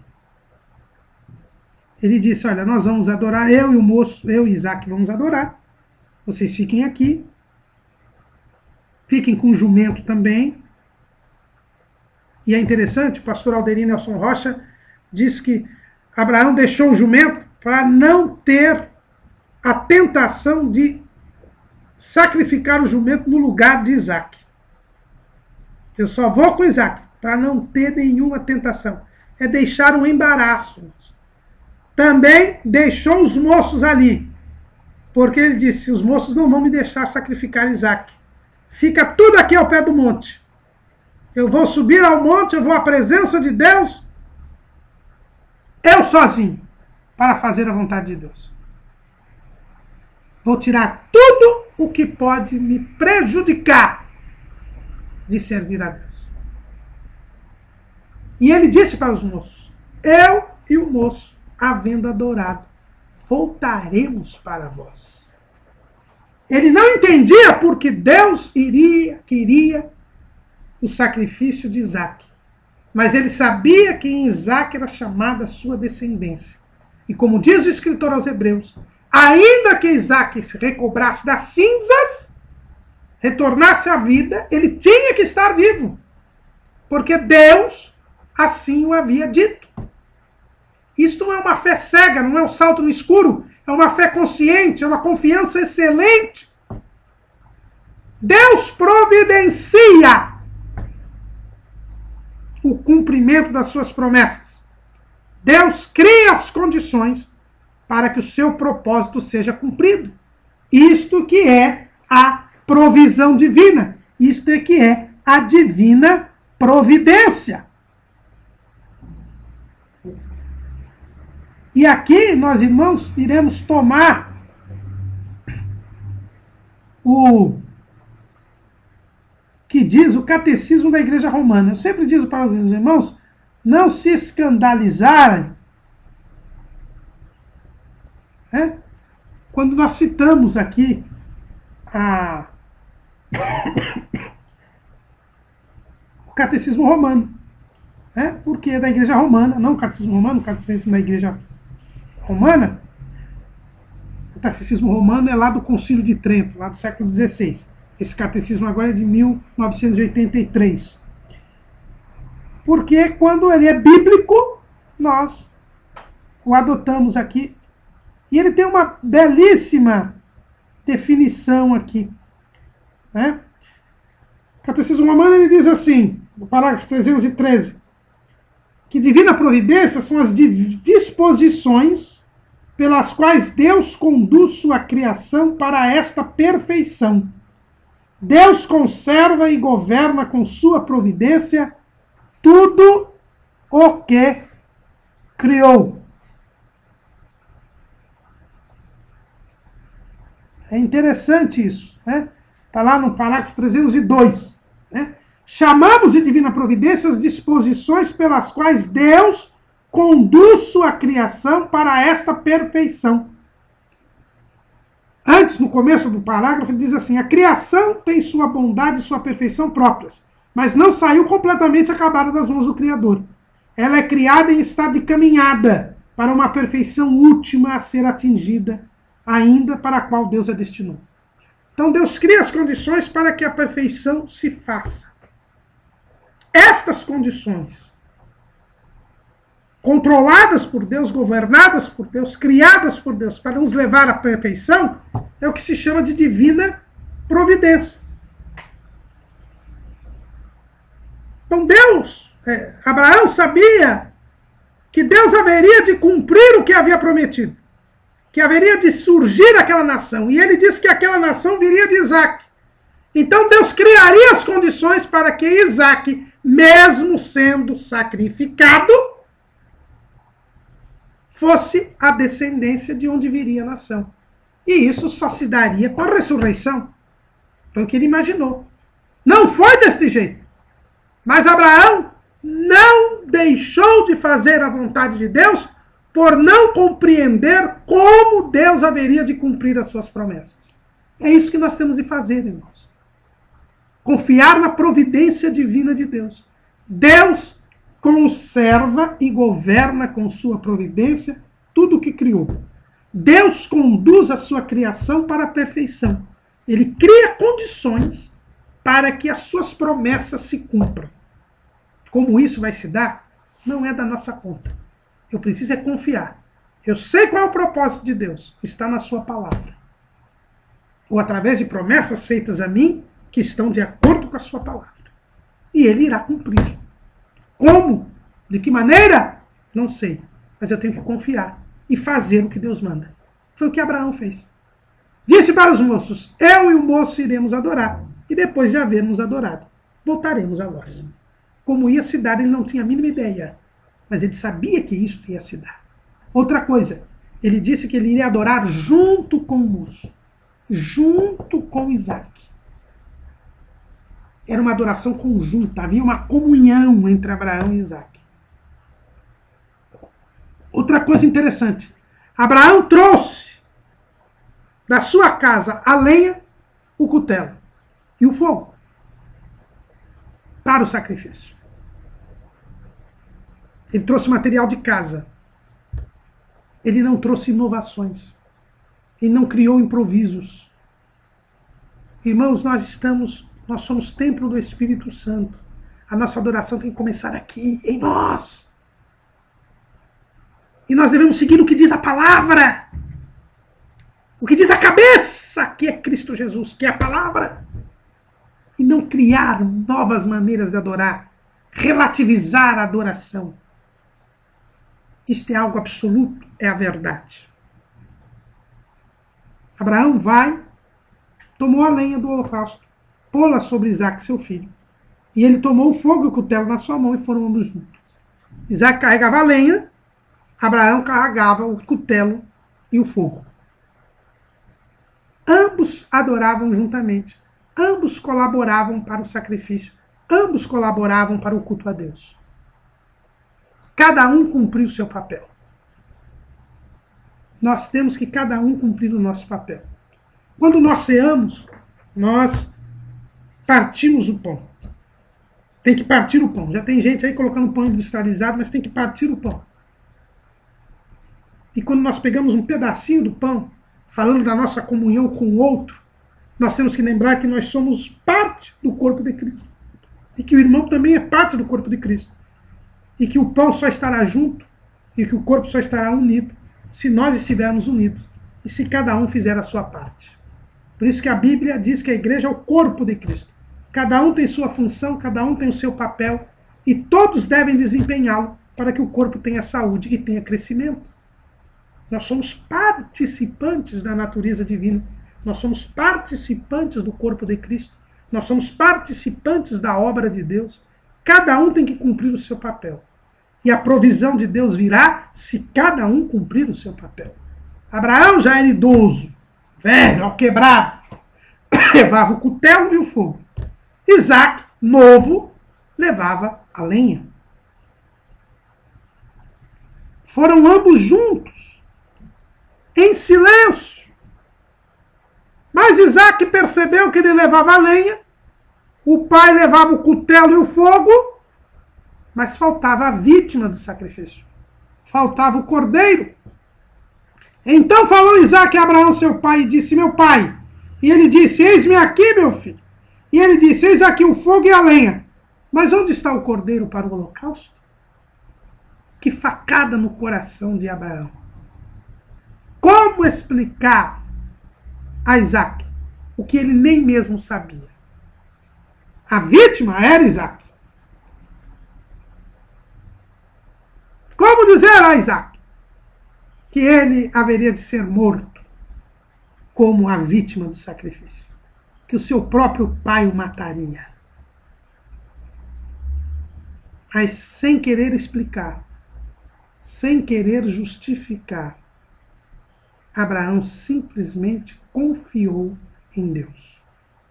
Ele disse, olha, nós vamos adorar, eu e o moço, eu e Isaque vamos adorar. Vocês fiquem aqui. Fiquem com o jumento também. E é interessante, o pastor Alderino Nelson Rocha diz que Abraão deixou o jumento para não ter a tentação de sacrificar o jumento no lugar de Isaque. Eu só vou com Isaque, para não ter nenhuma tentação. É deixar um embaraço. Também deixou os moços ali, porque ele disse, os moços não vão me deixar sacrificar Isaque. Fica tudo aqui ao pé do monte. Eu vou subir ao monte, eu vou à presença de Deus, eu sozinho, para fazer a vontade de Deus. Vou tirar tudo o que pode me prejudicar de servir a Deus. E ele disse para os moços, eu e o moço, havendo adorado, voltaremos para vós. Ele não entendia porque Deus queria o sacrifício de Isaque. Mas ele sabia que em Isaque era chamada a sua descendência. E como diz o escritor aos Hebreus, ainda que Isaque se recobrasse das cinzas, retornasse à vida, ele tinha que estar vivo. Porque Deus assim o havia dito. Isto não é uma fé cega, não é um salto no escuro, é uma fé consciente, é uma confiança excelente. Deus providencia o cumprimento das suas promessas. Deus cria as condições para que o seu propósito seja cumprido. Isto que é a provisão divina. Isto é que é a divina providência. E aqui nós, irmãos, iremos tomar o que diz o catecismo da Igreja Romana. Eu sempre digo para os irmãos, não se escandalizarem, quando nós citamos aqui o catecismo romano. Porque é da Igreja Romana, não o catecismo romano, o catecismo da Igreja Romana. O catecismo romano é lá do Concílio de Trento, lá do século XVI. Esse catecismo agora é de 1983. Porque quando ele é bíblico, nós o adotamos aqui. E ele tem uma belíssima definição aqui. O Catecismo Romano ele diz assim, no parágrafo 313, que divina providência são as disposições pelas quais Deus conduz sua criação para esta perfeição. Deus conserva e governa com sua providência tudo o que criou. É interessante isso, Está lá no parágrafo 302. Chamamos de divina providência as disposições pelas quais Deus conduz sua criação para esta perfeição. Antes, no começo do parágrafo, ele diz assim, a criação tem sua bondade e sua perfeição próprias, mas não saiu completamente acabada das mãos do Criador. Ela é criada em estado de caminhada para uma perfeição última a ser atingida, ainda para a qual Deus a destinou. Então Deus cria as condições para que a perfeição se faça. Estas condições, controladas por Deus, governadas por Deus, criadas por Deus para nos levar à perfeição, é o que se chama de divina providência. Então Abraão sabia que Deus haveria de cumprir o que havia prometido, que haveria de surgir aquela nação, e ele disse que aquela nação viria de Isaque. Então Deus criaria as condições para que Isaque, mesmo sendo sacrificado, fosse a descendência de onde viria a nação. E isso só se daria com a ressurreição. Foi o que ele imaginou. Não foi deste jeito. Mas Abraão não deixou de fazer a vontade de Deus por não compreender como Deus haveria de cumprir as suas promessas. É isso que nós temos de fazer, irmãos. Confiar na providência divina de Deus. Deus conserva e governa com sua providência tudo o que criou. Deus conduz a sua criação para a perfeição. Ele cria condições para que as suas promessas se cumpram. Como isso vai se dar, não é da nossa conta. Eu preciso é confiar. Eu sei qual é o propósito de Deus. Está na sua palavra. Ou através de promessas feitas a mim, que estão de acordo com a sua palavra. E ele irá cumprir. Como? De que maneira? Não sei. Mas eu tenho que confiar e fazer o que Deus manda. Foi o que Abraão fez. Disse para os moços, eu e o moço iremos adorar. E depois de havermos adorado, voltaremos a vós. como ia se dar, ele não tinha a mínima ideia. Mas ele sabia que isso ia se dar. Outra coisa, ele disse que ele iria adorar junto com o moço. Junto com Isaac. Era uma adoração conjunta, havia uma comunhão entre Abraão e Isaac. Outra coisa interessante, Abraão trouxe da sua casa a lenha, o cutelo e o fogo para o sacrifício. Ele trouxe material de casa. Ele não trouxe inovações. Ele não criou improvisos. Irmãos, nós somos templo do Espírito Santo. A nossa adoração tem que começar aqui, em nós. E nós devemos seguir o que diz a palavra. O que diz a cabeça, que é Cristo Jesus, que é a palavra. E não criar novas maneiras de adorar. Relativizar a adoração. Isto é algo absoluto, é a verdade. Abraão vai, tomou a lenha do holocausto, pô-la sobre Isaac, seu filho. E ele tomou o fogo e o cutelo na sua mão e foram ambos juntos. Isaac carregava a lenha, Abraão carregava o cutelo e o fogo. Ambos adoravam juntamente. Ambos colaboravam para o sacrifício. Ambos colaboravam para o culto a Deus. Cada um cumpriu o seu papel. Nós temos que cada um cumprir o nosso papel. Quando nós ceamos, nós partimos o pão. Tem que partir o pão. Já tem gente aí colocando pão industrializado, mas tem que partir o pão. E quando nós pegamos um pedacinho do pão, falando da nossa comunhão com o outro, nós temos que lembrar que nós somos parte do corpo de Cristo. E que o irmão também é parte do corpo de Cristo. E que o pão só estará junto, e que o corpo só estará unido, se nós estivermos unidos, e se cada um fizer a sua parte. Por isso que a Bíblia diz que a igreja é o corpo de Cristo. Cada um tem sua função, cada um tem o seu papel, e todos devem desempenhá-lo para que o corpo tenha saúde e tenha crescimento. Nós somos participantes da natureza divina, nós somos participantes do corpo de Cristo, nós somos participantes da obra de Deus. Cada um tem que cumprir o seu papel. E a provisão de Deus virá se cada um cumprir o seu papel. Abraão já era idoso, velho, quebrado. Levava o cutelo e o fogo. Isaac, novo, levava a lenha. Foram ambos juntos, em silêncio. Mas Isaac percebeu que ele levava a lenha, o pai levava o cutelo e o fogo, mas faltava a vítima do sacrifício. Faltava o cordeiro. Então falou Isaac a Abraão, seu pai, e disse, meu pai. E ele disse, eis-me aqui, meu filho. E ele disse, eis aqui o fogo e a lenha. Mas onde está o cordeiro para o holocausto? Que facada no coração de Abraão. Como explicar a Isaac o que ele nem mesmo sabia? A vítima era Isaac. Como dizer a Isaac que ele haveria de ser morto como a vítima do sacrifício? Que o seu próprio pai o mataria. Mas sem querer explicar, sem querer justificar, Abraão simplesmente confiou em Deus.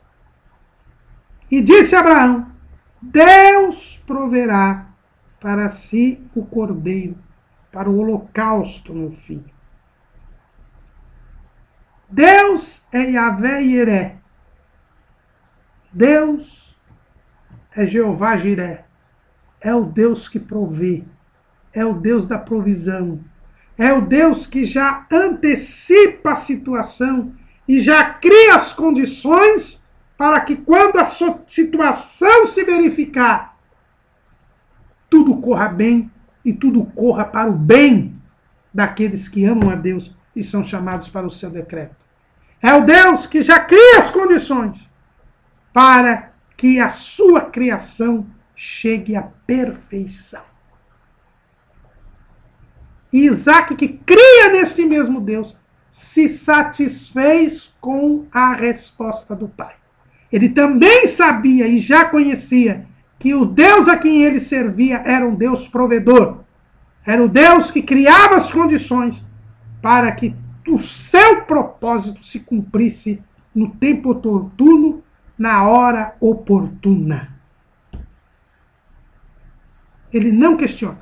E disse a Abraão, Deus proverá para si o cordeiro, para o holocausto, meu filho. Deus é Yahvé Yiré. Deus é Jeová Jiré. É o Deus que provê. É o Deus da provisão. É o Deus que já antecipa a situação e já cria as condições para que quando a situação se verificar, tudo corra bem e tudo corra para o bem daqueles que amam a Deus e são chamados para o seu decreto. É o Deus que já cria as condições para que a sua criação chegue à perfeição. E Isaac, que cria nesse mesmo Deus, se satisfez com a resposta do pai. Ele também sabia e já conhecia que o Deus a quem ele servia era um Deus provedor. Era o Deus que criava as condições para que o seu propósito se cumprisse no tempo oportuno, na hora oportuna. Ele não questiona.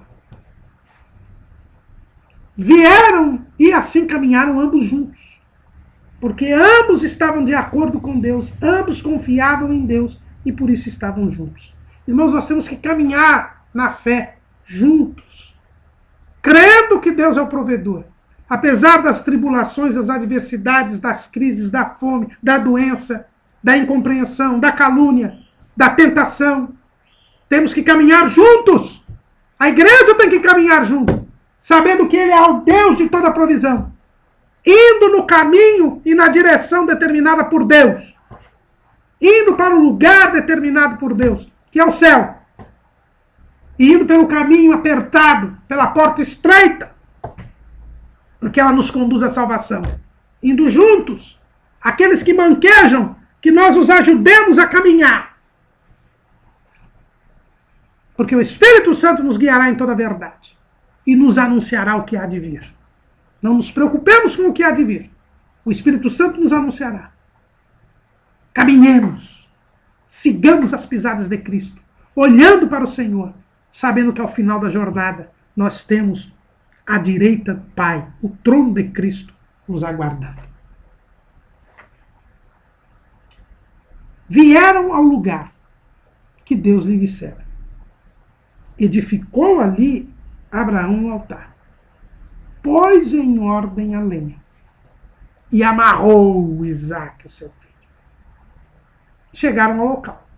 Vieram e assim caminharam ambos juntos. Porque ambos estavam de acordo com Deus, ambos confiavam em Deus e por isso estavam juntos. Irmãos, nós temos que caminhar na fé juntos, crendo que Deus é o provedor. Apesar das tribulações, das adversidades, das crises, da fome, da doença, da incompreensão, da calúnia, da tentação, temos que caminhar juntos. A igreja tem que caminhar junto, sabendo que Ele é o Deus de toda provisão, indo no caminho e na direção determinada por Deus, indo para o lugar determinado por Deus, que é o céu, e indo pelo caminho apertado, pela porta estreita, porque ela nos conduz à salvação. Indo juntos, aqueles que manquejam, que nós os ajudemos a caminhar. Porque o Espírito Santo nos guiará em toda a verdade e nos anunciará o que há de vir. Não nos preocupemos com o que há de vir. O Espírito Santo nos anunciará. Caminhemos, sigamos as pisadas de Cristo, olhando para o Senhor, sabendo que ao final da jornada nós temos à direita do Pai, o trono de Cristo nos aguardando. Vieram ao lugar que Deus lhe dissera. Edificou ali Abraão um altar, pôs em ordem a lenha e amarrou Isaque, o seu filho. Chegaram ao local.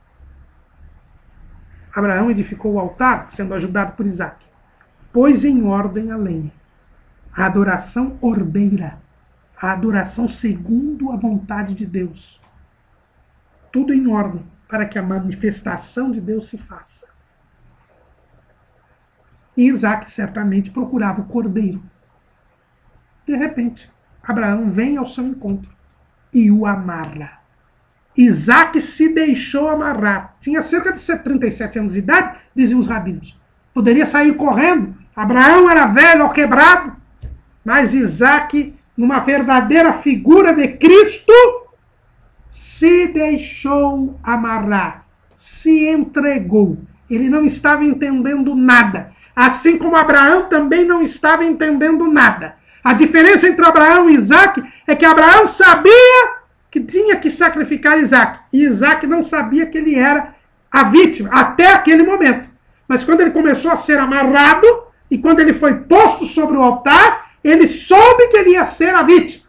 Abraão edificou o altar, sendo ajudado por Isaque. Pôs em ordem a lenha. A adoração ordeira. A adoração segundo a vontade de Deus. Tudo em ordem, para que a manifestação de Deus se faça. E Isaque certamente procurava o cordeiro. De repente, Abraão vem ao seu encontro e o amarra. Isaque se deixou amarrar. Tinha cerca de 37 anos de idade, diziam os rabinos. Poderia sair correndo. Abraão era velho, quebrado. Mas Isaque, numa verdadeira figura de Cristo, se deixou amarrar. Se entregou. Ele não estava entendendo nada. Assim como Abraão também não estava entendendo nada. A diferença entre Abraão e Isaque é que Abraão sabia que tinha que sacrificar Isaque. E Isaque não sabia que ele era a vítima, até aquele momento. Mas quando ele começou a ser amarrado, e quando ele foi posto sobre o altar, ele soube que ele ia ser a vítima.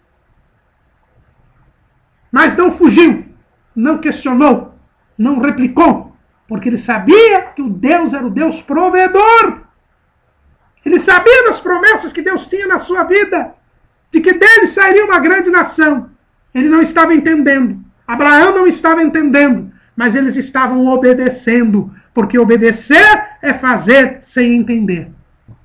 Mas não fugiu, não questionou, não replicou, porque ele sabia que o Deus era o Deus provedor. Ele sabia das promessas que Deus tinha na sua vida, de que dele sairia uma grande nação. Ele não estava entendendo. Abraão não estava entendendo, mas eles estavam obedecendo, porque obedecer é fazer sem entender.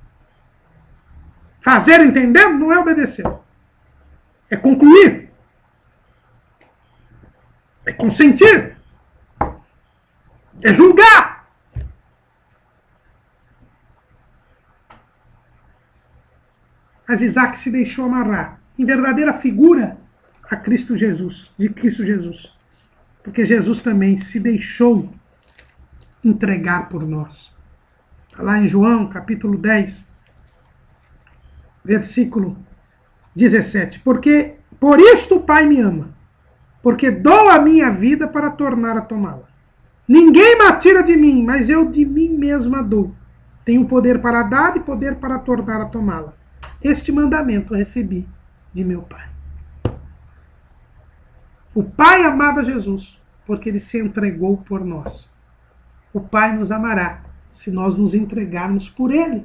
Fazer entendendo não é obedecer. É concluir. É consentir. É julgar. Mas Isaque se deixou amarrar, em verdadeira figura a Cristo Jesus, de Cristo Jesus. Porque Jesus também se deixou entregar por nós. Está lá em João, capítulo 10, versículo 17. Porque por isto o Pai me ama, porque dou a minha vida para tornar a tomá-la. Ninguém me atira de mim, mas eu de mim mesma dou. Tenho poder para dar e poder para tornar a tomá-la. Este mandamento eu recebi de meu Pai. O Pai amava Jesus, porque ele se entregou por nós. O Pai nos amará, se nós nos entregarmos por ele.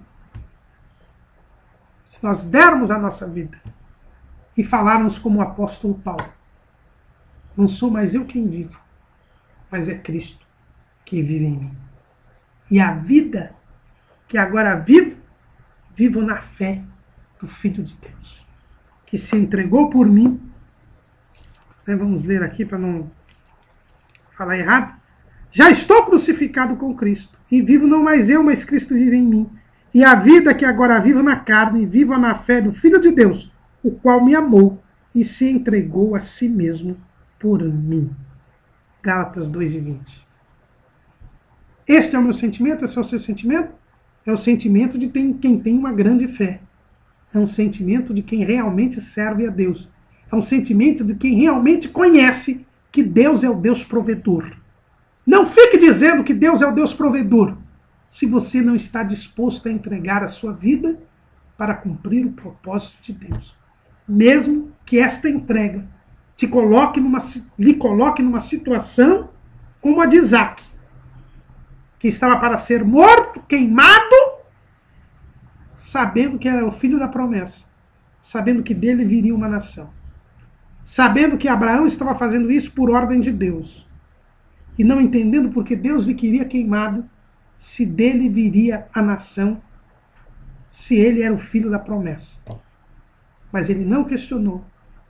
Se nós dermos a nossa vida e falarmos como o apóstolo Paulo. Não sou mais eu quem vivo, mas é Cristo que vive em mim. E a vida que agora vivo, vivo na fé do Filho de Deus, que se entregou por mim. Vamos ler aqui para não falar errado. Já estou crucificado com Cristo, e vivo não mais eu, mas Cristo vive em mim. E a vida que agora vivo na carne, vivo na fé do Filho de Deus, o qual me amou e se entregou a si mesmo por mim. Gálatas 2:20. Este é o meu sentimento, esse é o seu sentimento? É o sentimento de quem tem uma grande fé. É um sentimento de quem realmente serve a Deus. É um sentimento de quem realmente conhece que Deus é o Deus provedor. Não fique dizendo que Deus é o Deus provedor, se você não está disposto a entregar a sua vida para cumprir o propósito de Deus. Mesmo que esta entrega lhe coloque numa situação como a de Isaac, que estava para ser morto, queimado, sabendo que era o filho da promessa, sabendo que dele viria uma nação, sabendo que Abraão estava fazendo isso por ordem de Deus, e não entendendo porque Deus lhe queria queimado, se dele viria a nação, se ele era o filho da promessa. Mas ele não questionou.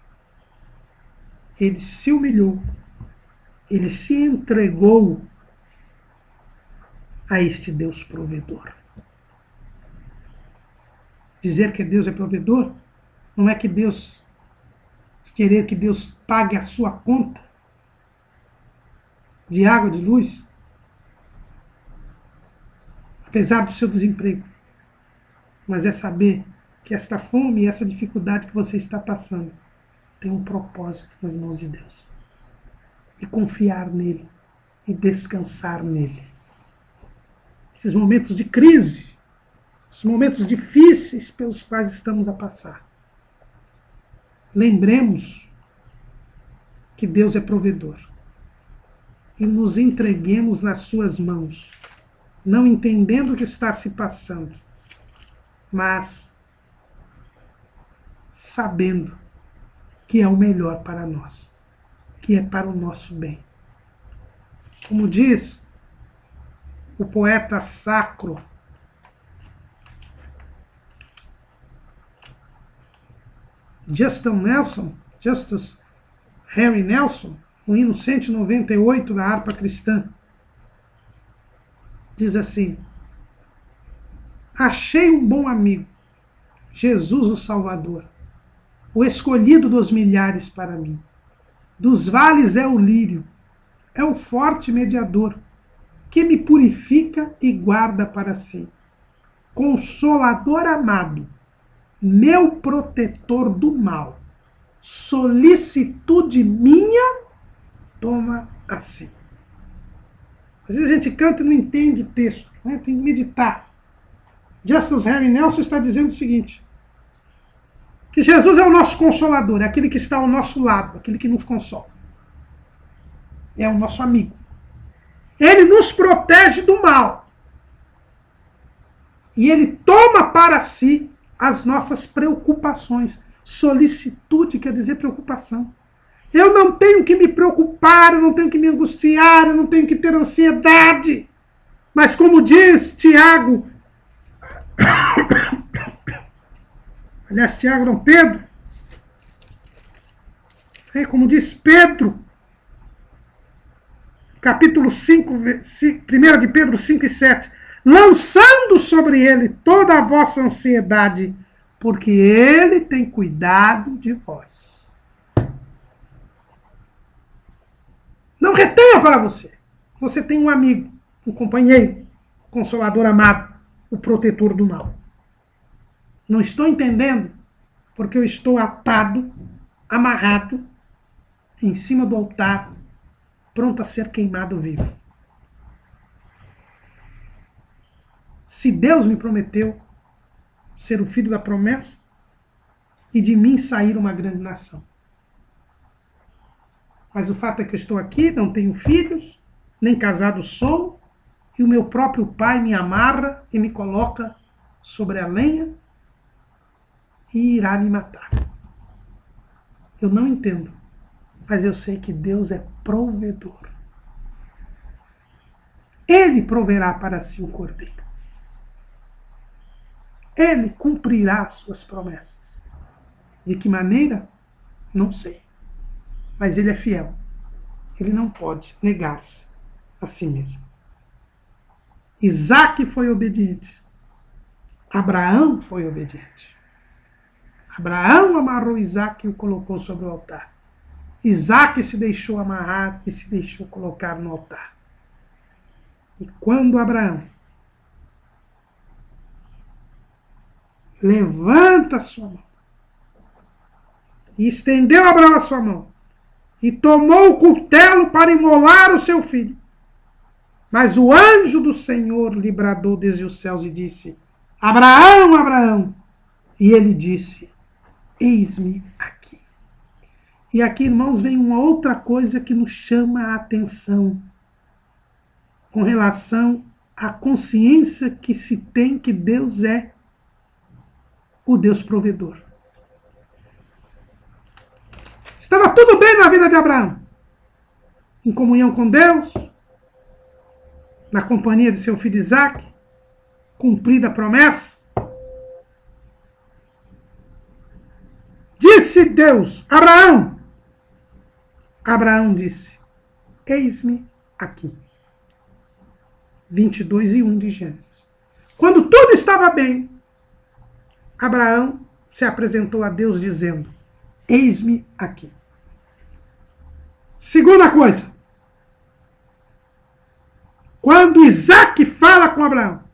Ele se humilhou. Ele se entregou a este Deus provedor. Dizer que Deus é provedor não é que Deus querer que Deus pague a sua conta de água, de luz, apesar do seu desemprego. Mas é saber que esta fome e essa dificuldade que você está passando tem um propósito nas mãos de Deus. E confiar nele e descansar nele. Esses momentos de crise, esses momentos difíceis pelos quais estamos a passar. Lembremos que Deus é provedor. E nos entreguemos nas suas mãos, não entendendo o que está se passando, mas sabendo que é o melhor para nós, que é para o nosso bem. Como diz o poeta sacro Justus Henry Nelson, no hino 198 da harpa cristã, diz assim: achei um bom amigo, Jesus o Salvador, o escolhido dos milhares para mim. Dos vales é o lírio, é o forte mediador, que me purifica e guarda para si. Consolador amado, meu protetor do mal, solicitude minha, toma assim. Às vezes a gente canta e não entende o texto, né? Tem que meditar. Justus Henry Nelson está dizendo o seguinte: que Jesus é o nosso consolador, é aquele que está ao nosso lado, aquele que nos consola. É o nosso amigo. Ele nos protege do mal. E ele toma para si as nossas preocupações. Solicitude quer dizer preocupação. Eu não tenho que me preocupar, eu não tenho que me angustiar, eu não tenho que ter ansiedade. Mas como diz Tiago, aliás, Tiago não, Pedro, como diz Pedro, capítulo 5, 1 de Pedro 5 e 7, lançando sobre ele toda a vossa ansiedade, porque ele tem cuidado de vós. Não retenha para você. Você tem um amigo, um companheiro, um consolador amado, o protetor do mal. Não estou entendendo porque eu estou atado, amarrado, em cima do altar, pronto a ser queimado vivo. Se Deus me prometeu ser o filho da promessa e de mim sair uma grande nação. Mas o fato é que eu estou aqui, não tenho filhos, nem casado sou, e o meu próprio pai me amarra e me coloca sobre a lenha e irá me matar. Eu não entendo, mas eu sei que Deus é provedor. Ele proverá para si o cordeiro. Ele cumprirá as suas promessas. De que maneira? Não sei. Mas ele é fiel. Ele não pode negar-se a si mesmo. Isaac foi obediente. Abraão foi obediente. Abraão amarrou Isaac e o colocou sobre o altar. Isaac se deixou amarrar e se deixou colocar no altar. E quando Abraão levanta a sua mão e estendeu Abraão a sua mão e tomou o cutelo para imolar o seu filho, mas o anjo do Senhor lhe bradou desde os céus e disse: Abraão, Abraão! E ele disse: eis-me aqui. E aqui, irmãos, vem uma outra coisa que nos chama a atenção com relação à consciência que se tem que Deus é o Deus provedor. Estava tudo bem na vida de Abraão, em comunhão com Deus, na companhia de seu filho Isaac, cumprida a promessa. Disse Deus: Abraão. Abraão disse: eis-me aqui. 22:1 de Gênesis. Quando tudo estava bem, Abraão se apresentou a Deus dizendo: eis-me aqui. Segunda coisa. Quando Isaac fala com Abraão,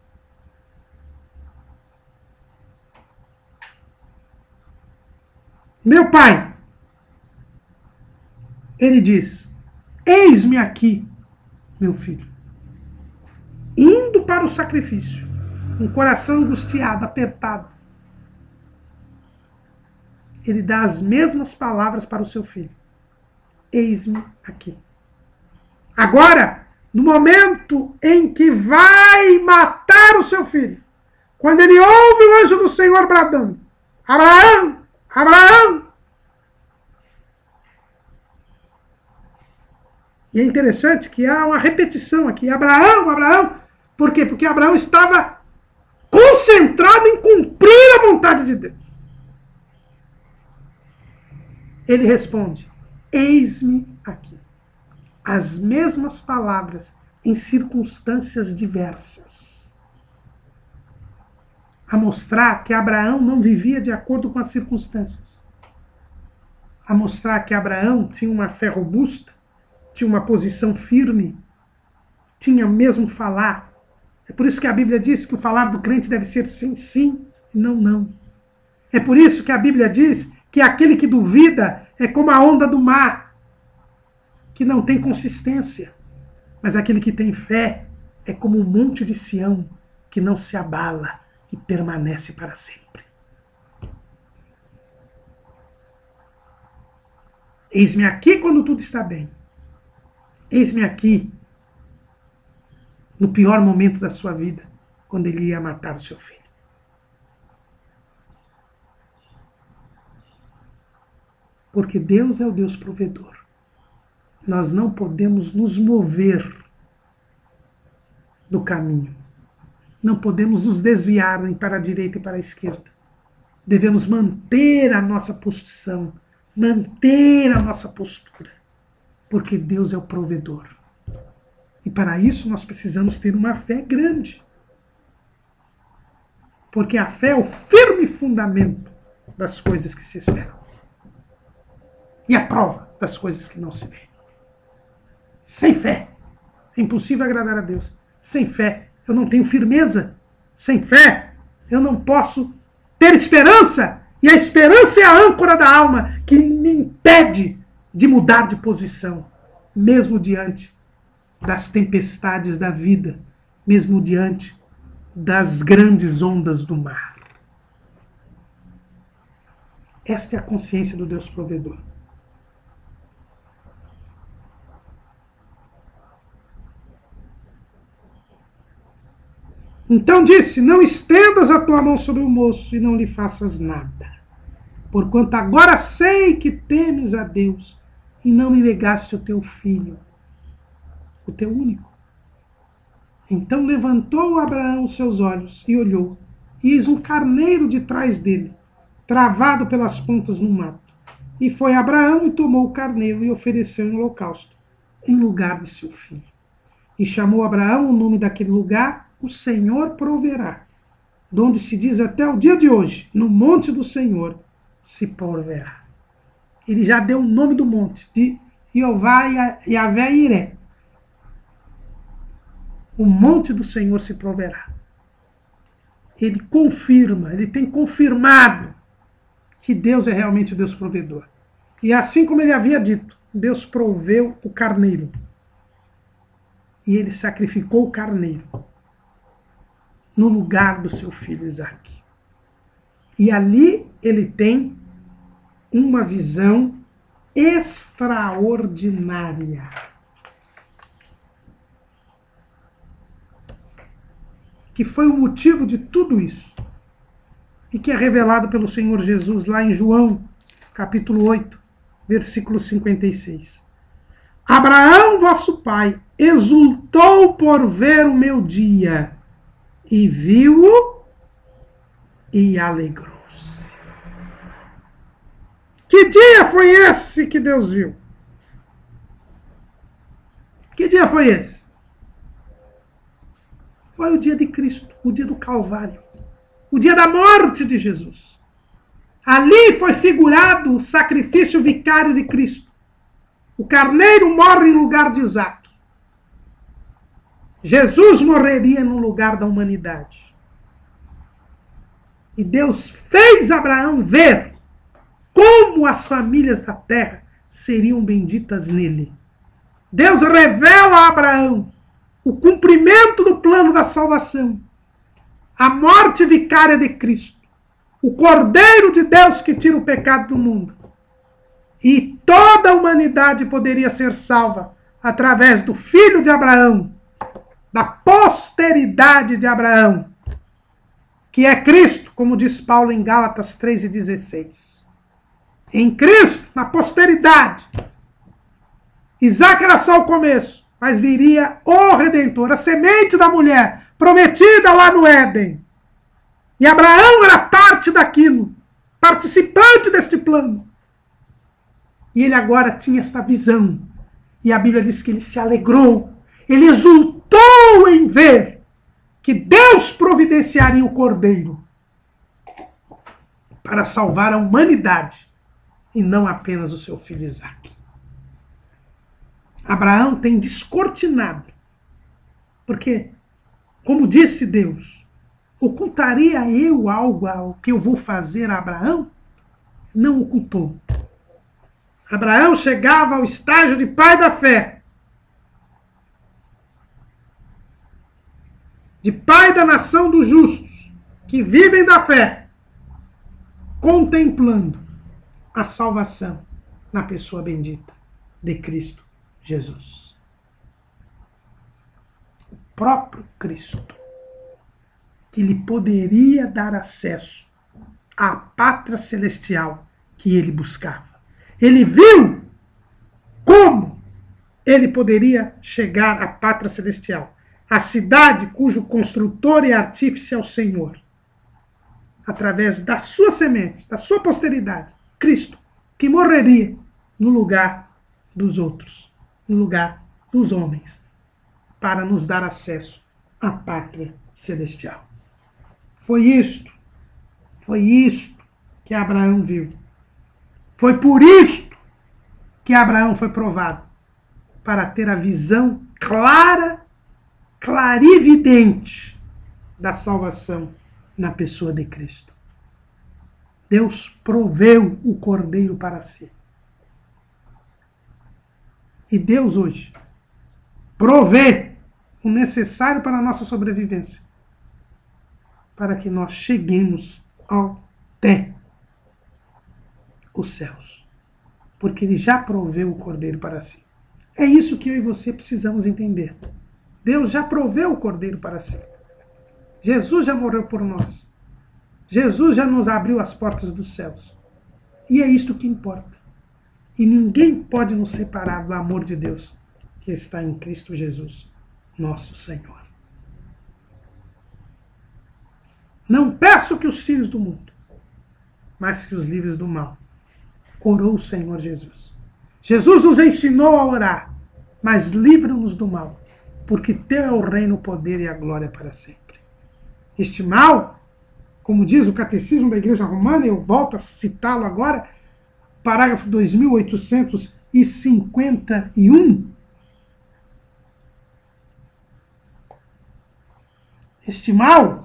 meu pai, ele diz: eis-me aqui, meu filho. Indo para o sacrifício, um coração angustiado, apertado, ele dá as mesmas palavras para o seu filho: eis-me aqui. Agora, no momento em que vai matar o seu filho, quando ele ouve o anjo do Senhor bradando: Abraão, Abraão! E é interessante que há uma repetição aqui: Abraão, Abraão. Por quê? Porque Abraão estava concentrado em cumprir a vontade de Deus. Ele responde: eis-me aqui. As mesmas palavras em circunstâncias diversas. A mostrar que Abraão não vivia de acordo com as circunstâncias. A mostrar que Abraão tinha uma fé robusta, tinha uma posição firme, tinha mesmo falar. É por isso que a Bíblia diz que o falar do crente deve ser sim, sim, e não, não. É por isso que a Bíblia diz que aquele que duvida é como a onda do mar, que não tem consistência. Mas aquele que tem fé é como um monte de Sião, que não se abala e permanece para sempre. Eis-me aqui quando tudo está bem. Eis-me aqui no pior momento da sua vida, quando ele ia matar o seu filho. Porque Deus é o Deus provedor. Nós não podemos nos mover do caminho. Não podemos nos desviar nem para a direita e para a esquerda. Devemos manter a nossa posição, manter a nossa postura. Porque Deus é o provedor. E para isso nós precisamos ter uma fé grande. Porque a fé é o firme fundamento das coisas que se esperam. E a prova das coisas que não se veem. Sem fé é impossível agradar a Deus. Sem fé eu não tenho firmeza. Sem fé eu não posso ter esperança. E a esperança é a âncora da alma que me impede de mudar de posição, mesmo diante das tempestades da vida, mesmo diante das grandes ondas do mar. Esta é a consciência do Deus provedor. Então disse: não estendas a tua mão sobre o moço e não lhe faças nada, porquanto agora sei que temes a Deus e não me negaste o teu filho, o teu único. Então levantou Abraão os seus olhos e olhou, e eis um carneiro de trás dele, travado pelas pontas no mato. E foi Abraão e tomou o carneiro e ofereceu em holocausto, em lugar de seu filho. E chamou Abraão o nome daquele lugar, o Senhor proverá. De onde se diz até o dia de hoje, no monte do Senhor se proverá. Ele já deu o nome do monte, de Jeová Yahvé Iré. O monte do Senhor se proverá. Ele confirma, ele tem confirmado que Deus é realmente o Deus provedor. E assim como ele havia dito, Deus proveu o carneiro. E ele sacrificou o carneiro no lugar do seu filho Isaque. E ali ele tem uma visão extraordinária. Que foi o motivo de tudo isso. E que é revelado pelo Senhor Jesus lá em João, capítulo 8, versículo 56. Abraão, vosso pai, exultou por ver o meu dia, e viu-o e alegrou-se. Que dia foi esse que Deus viu? Que dia foi esse? Foi o dia de Cristo, o dia do Calvário, o dia da morte de Jesus. Ali foi figurado o sacrifício vicário de Cristo. O carneiro morre em lugar de Isaque. Jesus morreria no lugar da humanidade. E Deus fez Abraão ver como as famílias da terra seriam benditas nele. Deus revela a Abraão o cumprimento do plano da salvação, a morte vicária de Cristo, o Cordeiro de Deus que tira o pecado do mundo. E toda a humanidade poderia ser salva através do filho de Abraão, da posteridade de Abraão, que é Cristo, como diz Paulo em Gálatas 3:16. Em Cristo, na posteridade. Isaac era só o começo, mas viria o Redentor, a semente da mulher, prometida lá no Éden. E Abraão era parte daquilo, participante deste plano. E ele agora tinha esta visão. E a Bíblia diz que ele se alegrou, ele exultou em ver que Deus providenciaria o Cordeiro para salvar a humanidade e não apenas o seu filho Isaque. Abraão tem descortinado, porque, como disse Deus, ocultaria eu algo ao que eu vou fazer a Abraão? Não ocultou. Abraão chegava ao estágio de pai da fé, de pai da nação dos justos, que vivem da fé, contemplando a salvação na pessoa bendita de Cristo Jesus. O próprio Cristo, que lhe poderia dar acesso à pátria celestial que ele buscava. Ele viu como ele poderia chegar à pátria celestial, a cidade cujo construtor e artífice é o Senhor, através da sua semente, da sua posteridade, Cristo, que morreria no lugar dos outros, no lugar dos homens, para nos dar acesso à pátria celestial. Foi isto que Abraão viu. Foi por isto que Abraão foi provado, para ter a visão clara, clarividente da salvação na pessoa de Cristo. Deus proveu o Cordeiro para si. E Deus hoje provê o necessário para a nossa sobrevivência, para que nós cheguemos até os céus, porque ele já proveu o Cordeiro para si. É isso que eu e você precisamos entender. Deus já proveu o Cordeiro para si. Jesus já morreu por nós. Jesus já nos abriu as portas dos céus. E é isto que importa. E ninguém pode nos separar do amor de Deus que está em Cristo Jesus, nosso Senhor. Não peço que os filhos do mundo, mas que os livres do mal. Orou o Senhor Jesus. Jesus nos ensinou a orar, mas livra-nos do mal, porque teu é o reino, o poder e a glória para sempre. Este mal, como diz o Catecismo da Igreja Romana, eu volto a citá-lo agora, parágrafo 2851, este mal,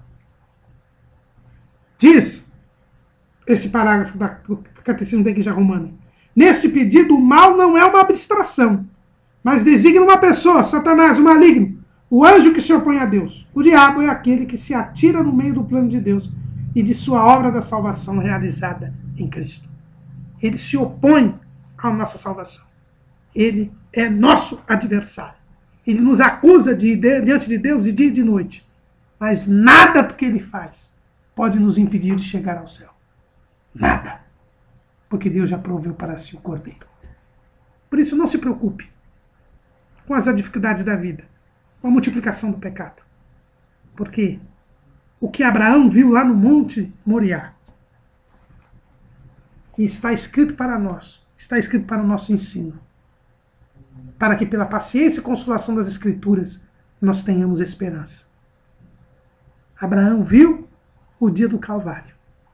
diz este parágrafo do Catecismo da Igreja Romana, neste pedido, o mal não é uma abstração, mas designa uma pessoa, Satanás, o maligno, o anjo que se opõe a Deus. O diabo é aquele que se atira no meio do plano de Deus e de sua obra da salvação realizada em Cristo. Ele se opõe à nossa salvação. Ele é nosso adversário. Ele nos acusa diante de Deus de dia e de noite. Mas nada do que ele faz pode nos impedir de chegar ao céu. Nada. Porque Deus já proveu para si o Cordeiro. Por isso, não se preocupe com as dificuldades da vida, com a multiplicação do pecado. Porque o que Abraão viu lá no Monte Moriá, e está escrito para nós, está escrito para o nosso ensino, para que pela paciência e consolação das Escrituras nós tenhamos esperança. Abraão viu o dia do Calvário.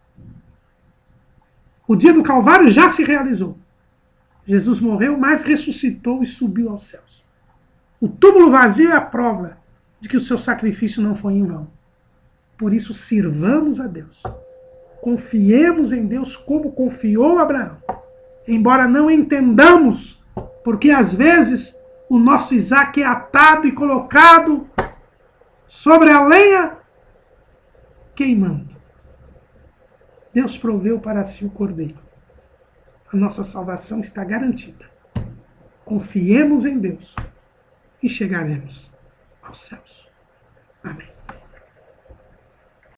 O dia do Calvário já se realizou. Jesus morreu, mas ressuscitou e subiu aos céus. O túmulo vazio é a prova de que o seu sacrifício não foi em vão. Por isso, sirvamos a Deus. Confiemos em Deus como confiou Abraão. Embora não entendamos, porque às vezes o nosso Isaac é atado e colocado sobre a lenha queimando. Deus proveu para si o Cordeiro. A nossa salvação está garantida. Confiemos em Deus e chegaremos aos céus. Amém.